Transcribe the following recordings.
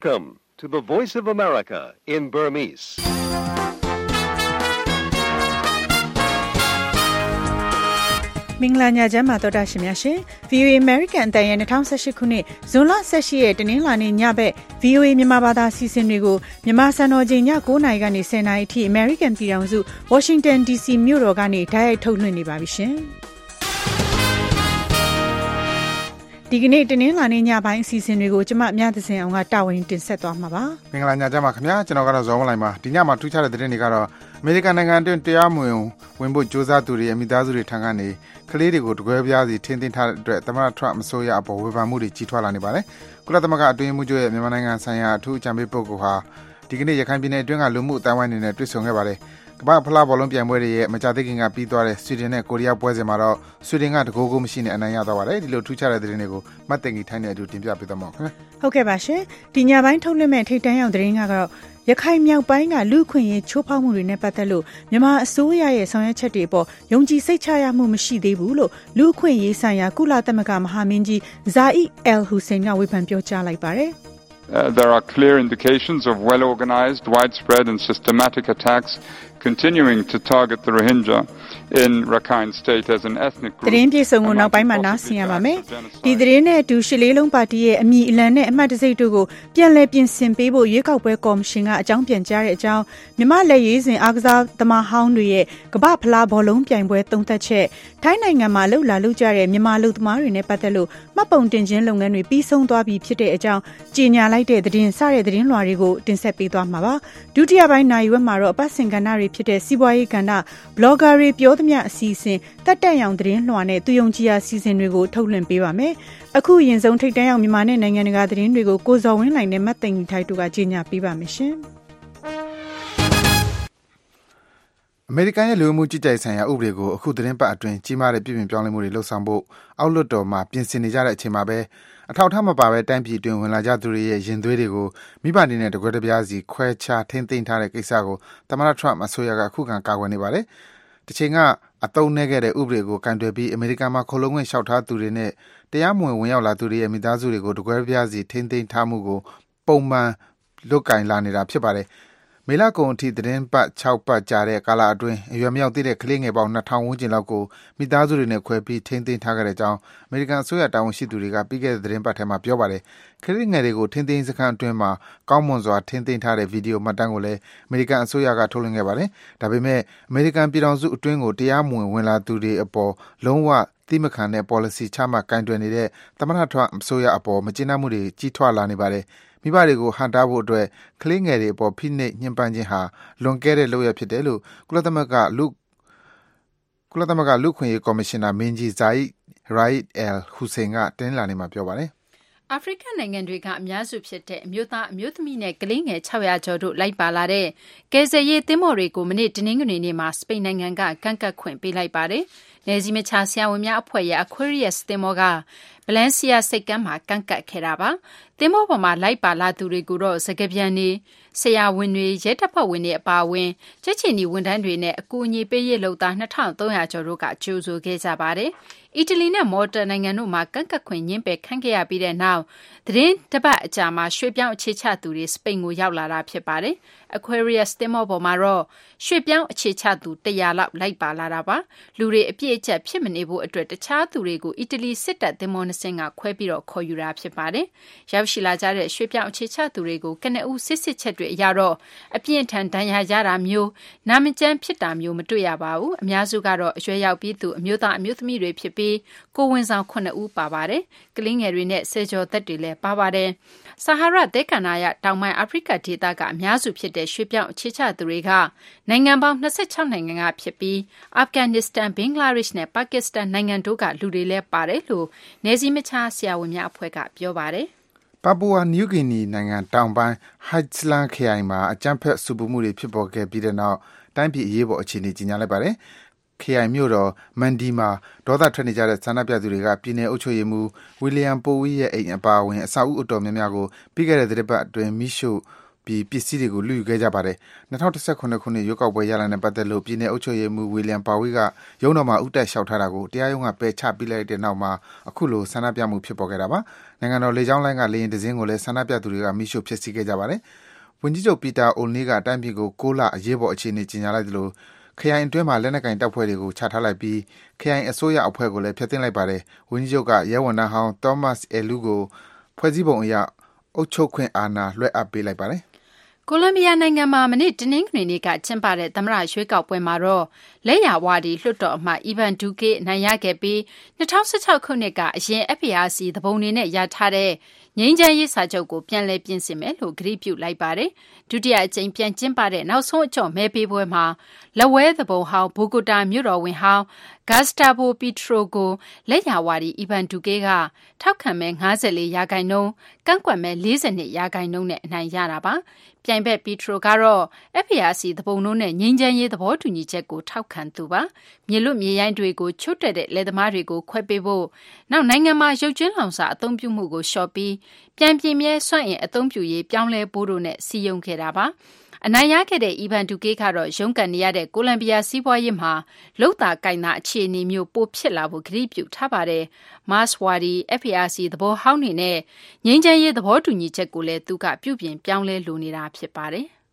Welcome to the Voice of America in Burmese. ။မင်္ဂလာညချမ်းပါတော်တာရှင်များရှင် VOA American အတန်ရဲ့2018ခုနှစ်ဇွန်လ18ရက်တနင်္လာနေ့ညဘက် VOA မြန်မာဘာသာစီစဉ်တွေကိုမြန်မာစံတော်ချိန်ည9:00နာရီကနေ10:00နာရီအထိ American ပြည်ထောင်စု Washington DC မြို့တော်ကနေဓာတ်ရိုက်ထုတ်လွှင့်နေပါပြီရှင်။ဒီကနေ့တနင်္လာနေ့ညပိုင်းအစီအစဉ်တွေကိုကျမမြတ်သစင်အောင်ကတာဝန်တင်ဆက်သွားမှာပါ။မင်္ဂလာညချမ်းပါခင်ဗျာကျွန်တော်ကတော့ဇော်ဝင်းလိုင်ပါဒီညမှာထူးခြားတဲ့သတင်းတွေကတော့အမေရိကန်နိုင်ငံအတွင်းတရားမဝင်ဖို့ကြိုးစားသူတွေရဲ့မိသားစုတွေထံကနေကလေးတွေကိုတကွဲပြားစီထင်းထင်းထားတဲ့အတွက်သမ္မတထရမ့်အစိုးရအပေါ်ဝေဖန်မှုတွေကြီးထွားလာနေပါတယ်။ကုလသမဂ္ဂအတွင်းရေးမှူးချုပ်ရဲ့မြန်မာနိုင်ငံဆိုင်ရာအထူးအကြံပေးပုဂ္ဂိုလ်ဟာဒီကနေ့ရခိုင်ပြည်နယ်အတွင်းကလူမှုအတိုင်းအဝိုင်းတွေနဲ့တွေ့ဆုံခဲ့ပါတယ်။ကမ္ဘာ့ဖလားဘောလုံးပြိုင်ပွဲတွေရဲ့မကြာသေးခင်ကပြီးသွားတဲ့ဆွီဒင်နဲ့ကိုရီးယားပွဲစဉ်မှာတော့ဆွီဒင်ကတကိုးကိုမရှိနဲ့အနိုင်ရသွားပါတယ်။ဒီလိုထူးခြားတဲ့သတင်းတွေကိုမတ်တင်ကြီးထိုင်းတဲ့အတူတင်ပြပေးသွားမှာခင်ဗျ။ဟုတ်ကဲ့ပါရှင်။ဒီညပိုင်းထုတ်လွှင့်မဲ့ထိပ်တန်းရောက်သတင်းကတော့ရခိုင်မြောက်ပိုင်းကလူ့အခွင့်အရေးချိုးဖောက်မှုတွေနဲ့ပတ်သက်လို့မြန်မာအစိုးရရဲ့ဆောင်ရွက်ချက်တွေပေါ်ယုံကြည်စိတ်ချရမှုမရှိသေးဘူးလို့လူ့အခွင့်အရေးဆိုင်ရာကုလသမဂ္ဂမဟာမင်းကြီးဇာအီအယ်ဟူစိန်ကဝေဖန်ပြောကြားလိုက်ပါတယ် There are clear indications of well-organized, widespread and systematic attacks continuing to target the Rohingya in Rakhine State as an ethnic group. သတင်းပြေဆုံးကိုနောက်ပိုင်းမှာနားဆင်ရပါမယ်။ဒီသတင်းနဲ့အတူရှစ်လေးလုံးပါတီရဲ့အမည်အလံနဲ့အမှတ်တံဆိပ်တို့ကိုပြန်လည်ပြင်ဆင်ပေးဖို့ရွေးကောက်ပွဲကော်မရှင်ကအကြောင်းပြန်ကြားတဲ့အကြောင်းမြန်မာလက်ရေးစဉ်အားကစားသမားဟောင်းတွေရဲ့ကမ္ဘာ့ဖလားဘောလုံးပြိုင်ပွဲသုံးသက်ချက်ထိုင်းနိုင်ငံမှာလှုပ်လာလှုပ်ကြတဲ့မြန်မာလူသမားတွေနဲ့ပတ်သက်လို့မှတ်ပုံတင်ခြင်းလုပ်ငန်းတွေပြီးဆုံးသွားပြီဖြစ်တဲ့အကြောင်းကြေညာလိုက်တဲ့သတင်းစတဲ့သတင်းလွှာတွေကိုတင်ဆက်ပေးသွားမှာပါ။ဒုတိယပိုင်းနိုင်ဝက်မှာတော့အပတ်စဉ်ကဏ္ဍတွေဖြစ်တဲ့စီးပွားရေးကဏ္ဍဘလော့ဂါတွေပြောသမျှအစီအစဉ်တက်တက်ရောင်သတင်းလွှာနဲ့သူယုံကြည်ရာစီစဉ်တွေကိုထုတ်လွှင့်ပေးပါမယ်။အခုရင်ဆုံးထိပ်တန်းရောက်မြန်မာနဲ့နိုင်ငံတကာသတင်းတွေကိုကိုဇော်ဝင်းလိုင်နဲ့မတ်သိန်ထိုက်တို့ကကြေညာပေးပါမယ်ရှင်။အမေရိကန်ရဲ့လူမှုကြီးကြပ်ဆိုင်ရာဥပဒေကိုအခုသတင်းပတ်အတွင်းကြီးမားတဲ့ပြည်ပြင်ပြောင်းလဲမှုတွေလှုပ်ဆောင်ဖို့အောက်လွှတ်တော်မှာပြင်ဆင်နေကြတဲ့အချိန်မှာပဲအထောက်အထားမပါဘဲတိုင်းပြည်အတွင်းဝင်လာကြသူတွေရဲ့ရင်သွေးတွေကိုမိဘတွေနဲ့တကွဲတပြားစီခွဲခြားထိမ့်သိမ်းထားတဲ့ကိစ္စကိုသမ္မတထရမ့်အစိုးရကအခုခံကာကွယ်နေပါတယ်။တစ်ချိန်ကအသုံးနှဲခဲ့တဲ့ဥပဒေကိုကင်တွယ်ပြီးအမေရိကန်မှာခိုလုံခွင့်လျှောက်ထားသူတွေနဲ့တရားမဝင်ရောက်လာသူတွေရဲ့မိသားစုတွေကိုတကွဲတပြားစီထိမ့်သိမ်းထားမှုကိုပုံမှန်လုပ်ကင်လာနေတာဖြစ်ပါတယ်။မေလကုန်အထိသတင်းပတ်6ပတ်ကြာတဲ့ကာလအတွင်းအရွယ်မရောက်သေးတဲ့ကလေးငယ်ပေါင်း2000ဝန်းကျင်လောက်ကိုမိသားစုတွေနဲ့ခွဲပြီးထိန်းသိမ်းထားခဲ့တဲ့အကြောင်းအမေရိကန်အစိုးရတာဝန်ရှိသူတွေကပြီးခဲ့တဲ့သတင်းပတ်ထဲမှာပြောပါတယ်။ကလေးငယ်တွေကိုထိန်းသိမ်းစခန်းအတွင်းမှာကောင်းမွန်စွာထိန်းသိမ်းထားတဲ့ဗီဒီယိုမှတ်တမ်းကိုလည်းအမေရိကန်အစိုးရကထုတ်လွှင့်ခဲ့ပါတယ်။ဒါပေမဲ့အမေရိကန်ပြည်ထောင်စုအတွင်းကိုတရားမဝင်လာသူတွေအပေါ်လုံးဝတိမခံတဲ့ policy ချမှတ်ကင်တွယ်နေတဲ့သမ္မတထရမ့်အစိုးရအပေါ်မကျေနပ်မှုတွေကြီးထွားလာနေပါတယ်။မိဘတွေကိုဟန်တားဖို့အတွက်ကလေးငယ်တွေအပေါ်ဖိနှိပ်ညှဉ်းပန်းခြင်းဟာလွန်ကဲတဲ့လုပ်ရဖြစ်တယ်လို့ကုလသမဂ္ဂလူ့အခွင့်အရေးကော်မရှင်နာမင်းကြီးဇာအီရိုက်အယ်ဟူစိန်ကတင်းလာနေမှာပြောပါတယ်အာဖရိကနိုင်ငံတွေကအများစုဖြစ်တဲ့အမျိုးသားအမျိုးသမီးနဲ့ကလေးငယ်600ကျော်တို့လိုက်ပါလာတဲ့ကယ်ဆယ်ရေးသင်္ဘောတွေကိုမနေ့တနင်္ဂနွေနေ့မှာစပိန်နိုင်ငံကကန့်ကွက်ခွင့်ပေးလိုက်ပါတယ်။နယ်စည်းမခြားဆရာဝန်များအဖွဲ့ရဲ့ Aquarius သင်္ဘောကဗလန်စီယာစိတ်ကမ်းမှာကန့်ကွက်ခဲ့တာပါ။သင်္ဘောပေါ်မှာလိုက်ပါလာသူတွေကိုတော့စကားပြန်နေဆရာဝန်တွေရဲတပ်ဖွဲ့ဝင်တွေအပါအဝင်ကြက်ချင်ဒီဝန်ထမ်းတွေနဲ့အကူအညီပေးရေးလုပ်သား2300ကျော်တို့ကကြိုးဆိုခဲ့ကြပါတယ်။အီတလီနဲ့မော်တာနိုင်ငံတို့မှာကန့်ကွက်ခွင့်ညှင်းပယ်ခံခဲ့ရပြီးတဲ့နောက်သတင်းတပတ်အကြာမှာရွှေ့ပြောင်းအခြေချသူတွေစပိန်ကိုရောက်လာတာဖြစ်ပါတယ်။ Aquarius သင်္ဘောပေါ်မှာတော့ရွှေ့ပြောင်းအခြေချသူ100လောက်လိုက်ပါလာတာပါ။လူတွေအပြည့်အကျပ်ဖြစ်မနေဖို့အတွက်တခြားသူတွေကိုအီတလီစစ်တပ်သင်္ဘော2စင်းကခွဲပြီးတော့ခေါ်ယူတာဖြစ်ပါတယ်။ရောက်ရှိလာကြတဲ့ရွှေ့ပြောင်းအခြေချသူတွေကိုကနဦးစစ်ချက်တွေအရတော့အပြင်းထန်ဒဏ်ရာရတာမျိုးနာမကျန်းဖြစ်တာမျိုးမတွေ့ရပါဘူး။အများစုကတော့အရွယ်ရောက်ပြီးသူအမျိုးသားအမျိုးသမီးတွေဖြစ်ပြီးကိုဝန်ဆောင်9ဦးပါပါတယ်။ကလေးငယ်တွေနဲ့ဆယ်ကျော်သက်တွေလည်းပါပါတယ်။ဆာဟာရသဲကန္နာရတောင်ပိုင်းအာဖရိကဒေသကအများစုဖြစ်တဲ့ရွှေ့ပြောင်းအခြေချသူတွေကနိုင်ငံပေါင်း26နိုင်ငံကဖြစ်ပြီးအာဖဂန်နစ္စတန်ဘင်္ဂလားဒေ့ရှ်နဲ့ပါကစ္စတန်နိုင်ငံတို့ကလူတွေလည်းပါတယ်လို့နယ်စည်းမခြားဆရာဝန်များအဖွဲ့ကပြောပါတယ်။ပါပူဝါနယူးဂီနီနိုင်ငံတောင်ပိုင်းဟိုက်စလန်ခရိုင်မှာအကြမ်းဖက်ဆူပူမှုတွေဖြစ်ပေါ်ခဲ့ပြီးတဲ့နောက်တိုင်းပြည်အရေးပေါ်အခြေအနေကြီးညာလိုက်ပါတယ်။ခရိုင်မြို့တော်မန်ဒီမှာဒေါသထွက်နေကြတဲ့ဆန္ဒပြသူတွေကပြည်내အုပ်ချုပ်ရေးမှူးဝီလီယံပိုဝီရဲ့အိမ်အပါအဝင်အဆောက်အဦအတော်များများကိုပြီးခဲ့တဲ့သီတင်းပတ်အတွင်းမိရှုပြီးပစ္စည်းတွေကိုလူယူခဲ့ကြပါတယ်။2019ခုနှစ်ရွေးကောက်ပွဲရလဒ်နဲ့ပတ်သက်လို့ပြည်내အုပ်ချုပ်ရေးမှူးဝီလျံပါဝီကရုံးတော်မှာဥတက်လျှောက်ထားတာကိုတရားရုံးကပယ်ချပြီးလိုက်တဲ့နောက်မှာအခုလိုဆန္ဒပြမှုဖြစ်ပေါ်ခဲ့တာပါ။နိုင်ငံတော်လေကြောင်းလိုင်းကလေယာဉ်တစ်စင်းကိုလည်းဆန္ဒပြသူတွေကမိရှို့ဖျက်ဆီးခဲ့ကြပါတယ်။ဝန်ကြီးချုပ်ပီတာအိုနီးကအတိုင်းပြည်ကို6လအရေးပေါ်အခြေအနေကြီးညာလိုက်သလိုခရိုင်အတွင်းမှာလက်နက်ကင်တပ်ဖွဲ့တွေကိုချထားလိုက်ပြီးခရိုင်အစိုးရအဖွဲ့ကိုလည်းဖျက်သိမ်းလိုက်ပါတယ်။ဝန်ကြီးချုပ်ကရဲဝန်ထမ်းဟောင်းသောမတ်အယ်လူကိုဖွဲ့စည်းပုံအရအုပ်ချုပ်ခွင့်အာဏာလွှဲအပ်ပေးလိုက်ပါတယ်။ကိုလံဘီယာနိုင်ငံမှာမနေ့တနင်္ဂနွေနေ့ကကျင်းပတဲ့သမ္မတရွေးကောက်ပွဲမှာတော့လက်ယာဝါဒီလွှတ်တော်အမတ်အီဗန်ဒူကေအနိုင်ရခဲ့ပြီး2016ခုနှစ်ကအရင် FPRC သဘုံတွေနဲ့ရထားတဲ့ငြိမ်းချမ်းရေးစာချုပ်ကိုပြန်လည်ပြင်ဆင်မယ်လို့ကတိပြုလိုက်ပါတယ်။ဒုတိယအကြိမ်ပြန်ကျင်းပတဲ့နောက်ဆုံးအကြော့မဲပေးပွဲမှာလက်ဝဲသဘုံဟောင်းဘိုဂိုတာမြို့တော်ဝင်ဟောင်းဂတ်စတာဘိုပီထရိုကိုလက်ယာဝါဒီအီဗန်ဒူကေကထောက်ခံမဲ54%ကန့်ကွက်မဲ42%နဲ့အနိုင်ရတာပါ။ပြိုင်ဘက်ပီထရိုကတော့ FPRC သဘုံတို့နဲ့ငြိမ်းချမ်းရေးသဘောတူညီချက်ကိုထောက်ခံသူပါ။မြေလွတ်မြေရိုင်းတွေကိုချွတ်တက်တဲ့လယ်သမားတွေကိုခွဲပေးဖို့နောက်နိုင်ငံမှာရုပ်ကျွန်းလောင်စာအသုံးပြုမှုကိုလျှော့ပြီးပြန်ပြင်းမြဲစွန့်အင်အသုံးပြုရေးပြောင်းလဲဖို့တို့နဲ့စီယုံခဲ့တာပါ။အနိုင်ရခဲ့တဲ့အီဗန်ဒူကေကတော့ရုန်းကန်နေရတဲ့ကိုလံဘီယာစီးပွားရေးမှာလုံတာကိုင်တာအခြေအနေမျိုးပိုဖြစ်လာဖို့ကတိပြုထားပါတယ်။မတ်ဝါဒီ FPRC သဘောဟောင်းနေနဲ့ငြိမ်းချမ်းရေးသဘောတူညီချက်ကိုလည်းသူကပြုပြင်ပြောင်းလဲလိုနေတာဖြစ်ပါတယ်။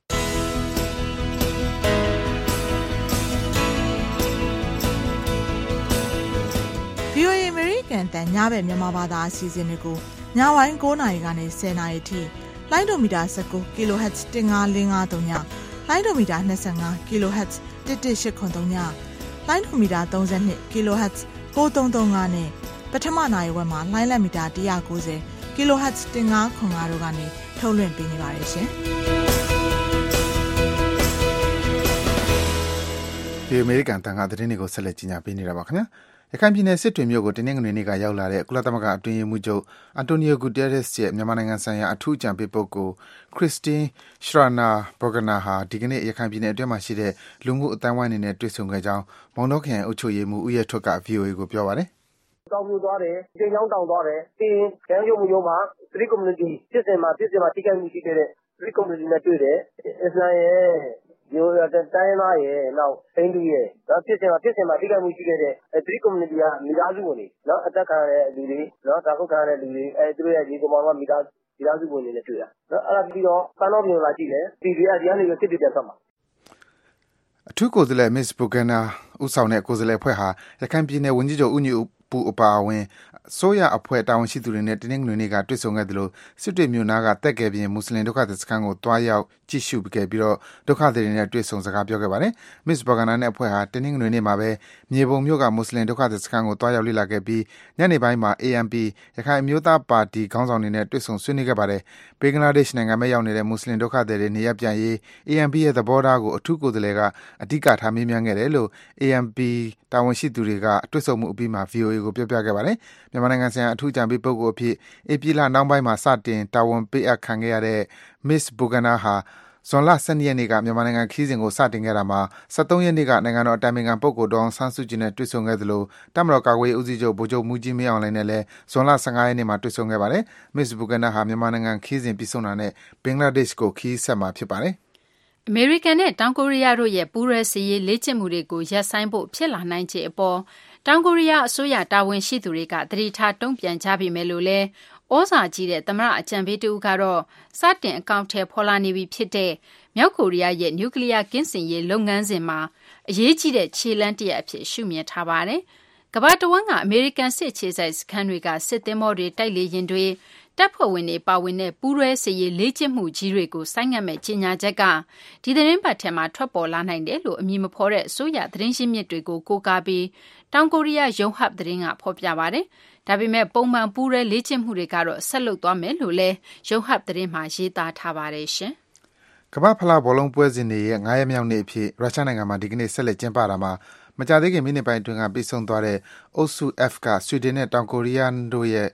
VOA American တန်ညဘက်မြန်မာဘာသာအစီအစဉ်တွေကိုညဝိုင်း9နာရီကနေ10နာရီထိလိုင်းဒိုမီတာ19 kHz 15553ညလိုင်းဒိုမီတာ25 kHz 11883ညလိုင်းဒိုမီတာ32 kHz 9335နဲ့ပထမနိုင်ဝက်မှာလိုင်းလက်မီတာ190 kHz 1505တို့ကနေထုတ်လွှင့်ပေးနေပါတယ်ရှင်။ဒီအမေရိကန်တန်ခါသတင်းတွေကိုဆက်လက်ကြီးညာပေးနေတာပါခင်ဗျာ။ရခိုင်ပြည်နယ်စစ်တွေမြို့ကိုတင်းငွေနေ့ကရောက်လာတဲ့ကုလသမဂ္ဂအတွင်းရေးမှူးချုပ်အန်တိုနီယိုဂူတဲရက်စ်ရဲ့မြန်မာနိုင်ငံဆိုင်ရာအထူးအကြံပေးပုဂ္ဂိုလ်ခရစ်စတင်းရှရာနာဘောဂနာဟာဒီကနေ့ရခိုင်ပြည်နယ်အတွင်းမှာရှိတဲ့လူမှုအတိုင်းဝိုင်းတွေနဲ့တွေ့ဆုံခဲ့ကြောင်းမောင်နှောခရိုင်အုပ်ချုပ်ရေးမှူးဦးရဲထွတ်က VOA ကိုပြောပါတယ်။တောင်ပြသွားတယ်၊တင်ချောင်းတောင်သွားတယ်၊တင်ရန်ရုံမျိုးမှာ 3 community ဖြစ်စဉ်မှာထိခိုက်မှုရှိခဲ့တဲ့ 3 community နဲ့တွေ့တယ်။အစ္စလာမ်ရဲ့မျိုးတိုင်းသားရဲ့နောက်ဟိန္ဒူရဲ့ဖြစ်စဉ်မှာထိခိုက်မှုရှိခဲ့တဲ့3 community ကမိသားစုဝင်တွေအသက်ခံရတဲ့လူတွေတာခုခံရတဲ့လူတွေသူတို့ရဲ့ဒီကောင်မမိသားစုဝင်တွေနဲ့တွေ့တာအဲ့ဒါပြီးတော့စံတော်ပြင်လာကြည့်တယ်ဒီကနေစစ်တွေပြန်ဆက်မှာအထူးကိုယ်စားလှယ် Miss Bogana ဦးဆောင်တဲ့ကိုယ်စားလှယ်အဖွဲ့ဟာရခိုင်ပြည်နယ်ဝန်ကြီးချုပ်ဦးညွန့်ပူအပါအဝင်ဆိုရအဖွဲ့တာဝန်ရှိသူတွေနဲ့တင်းငွေနေ့ကတွေ့ဆုံခဲ့တယ်လို့စစ်တွေမြို့နာကတက်ကယ်ပြင်မွတ်စလင်ဒုက္ခသည်စခန်းကိုတွားရောက်ကြည့်ရှုခဲ့ပြီးတော့ဒုက္ခသည်တွေနဲ့တွေ့ဆုံစကားပြောခဲ့ပါတယ်။ Miss Bogana နဲ့အဖွဲ့ဟာတင်းငွေနေ့မှာပဲမြေပုံမြို့ကမွတ်စလင်ဒုက္ခသည်စခန်းကိုတွားရောက်လေ့လာခဲ့ပြီးညနေပိုင်းမှာ ANP ရခိုင်အမျိုးသားပါတီခေါင်းဆောင်တွေနဲ့တွေ့ဆုံဆွေးနွေးခဲ့ပါတယ်။ဘင်္ဂလားဒေ့ရှ်နိုင်ငံမှာရောက်နေတဲ့မွတ်စလင်ဒုက္ခသည်တွေနေရပ်ပြန်ရေး ANP ရဲ့သဘောထားကိုအထူးကိုယ်စားလှယ်ကအဓိကထားမေးမြန်းခဲ့တယ်လို့ ANP တာဝန်ရှိသူတွေကတွေ့ဆုံမှုအပြီးမှာ VOA ကိုပြောပြခဲ့ပါတယ်။မြန်မာနိုင်ငံဆိုင်ရာအထူးအကြံပေးပုဂ္ဂိုလ်အဖြစ်ဧပြီလနောက်ပိုင်းမှာစတင်တာဝန်ပေးအပ်ခံခဲ့ရတဲ့ Miss Bogana ဟာဇွန်လ12ရက်နေ့ကမြန်မာနိုင်ငံခရီးစဉ်ကိုစတင်ခဲ့တာမှာ13ရက်နေ့ကနိုင်ငံတော်အတိုင်ပင်ခံပုဂ္ဂိုလ်ဒေါ်အောင်ဆန်းစုကြည်နဲ့တွေ့ဆုံခဲ့သလိုတပ်မတော်ကာကွယ်ရေးဦးစီးချုပ်ဗိုလ်ချုပ်မှူးကြီးမင်းအောင်လှိုင်နဲ့လည်းဇွန်လ15ရက်နေ့မှာတွေ့ဆုံခဲ့ပါတယ်။ Miss Bogana ဟာမြန်မာနိုင်ငံခရီးစဉ်ပြီးဆုံးတာနဲ့ဘင်္ဂလားဒေ့ရှ်ကိုခရီးဆက်မှာဖြစ်ပါတယ်။အမေရိကန်နဲ့တောင်ကိုရီးယားတို့ရဲ့ပူးရဲစစ်ရေးလေ့ကျင့်မှုတွေကိုရပ်ဆိုင်းဖို့ဖြစ်လာနိုင်ခြေအပေါ်တောင်ကိုရီးယားအစိုးရတာဝန်ရှိသူတွေကသတိထားတုံ့ပြန်ကြပြီမယ်လို့လဲဩဇာကြီးတဲ့သမ္မတအကြံပေးတူကတော့စတင်အကောင့်ထဲဖော်လာနေပြီဖြစ်တဲ့မြောက်ကိုရီးယားရဲ့နျူကလ িয়ার ကင်းစင်ရေးလုပ်ငန်းစဉ်မှာအရေးကြီးတဲ့ခြေလှမ်းတစ်ရပ်အဖြစ်ရှုမြင်ထားပါတယ်။ကမ္ဘာတဝန်းကအမေရိကန်စစ်ခြေစိုက်စခန်းတွေကစစ်သင်္ဘောတွေတိုက်လေယာဉ်တွေတပ်ဖွဲ့ဝင်တွေပါဝင်တဲ့ပူးရဲစစ်ရေးလေ့ကျင့်မှုကြီးတွေကိုဆိုင်းငံ့မဲ့ကြီးညာချက်ကဒီသတင်းပတ်ထဲမှာထွက်ပေါ်လာနိုင်တယ်လို့အမည်မဖော်တဲ့အစိုးရသတင်းရင်းမြစ်တွေကိုကိုးကားပြီးတောင်ကိုရီးယားယုံဟပ်သတင်းကဖော်ပြပါတယ်။ဒါပေမဲ့ပုံမှန်ပူးရဲလေ့ကျင့်မှုတွေကတော့ဆက်လုပ်သွားမယ်လို့လည်းယုံဟပ်သတင်းမှာရေးသားထားပါတယ်ရှင်။ကမ္ဘာဖလားဘောလုံးပွဲစဉ်တွေရဲ့9ရက်မြောက်နေ့အဖြစ်ရုရှားနိုင်ငံမှာဒီကနေ့ဆက်လက်ကျင်းပတာမှာမကြာသေးခင်မိနစ်ပိုင်းအတွင်းကပြီးဆုံးသွားတဲ့အုပ်စု F ကဆွီဒင်နဲ့တောင်ကိုရီးယားတို့ရဲ့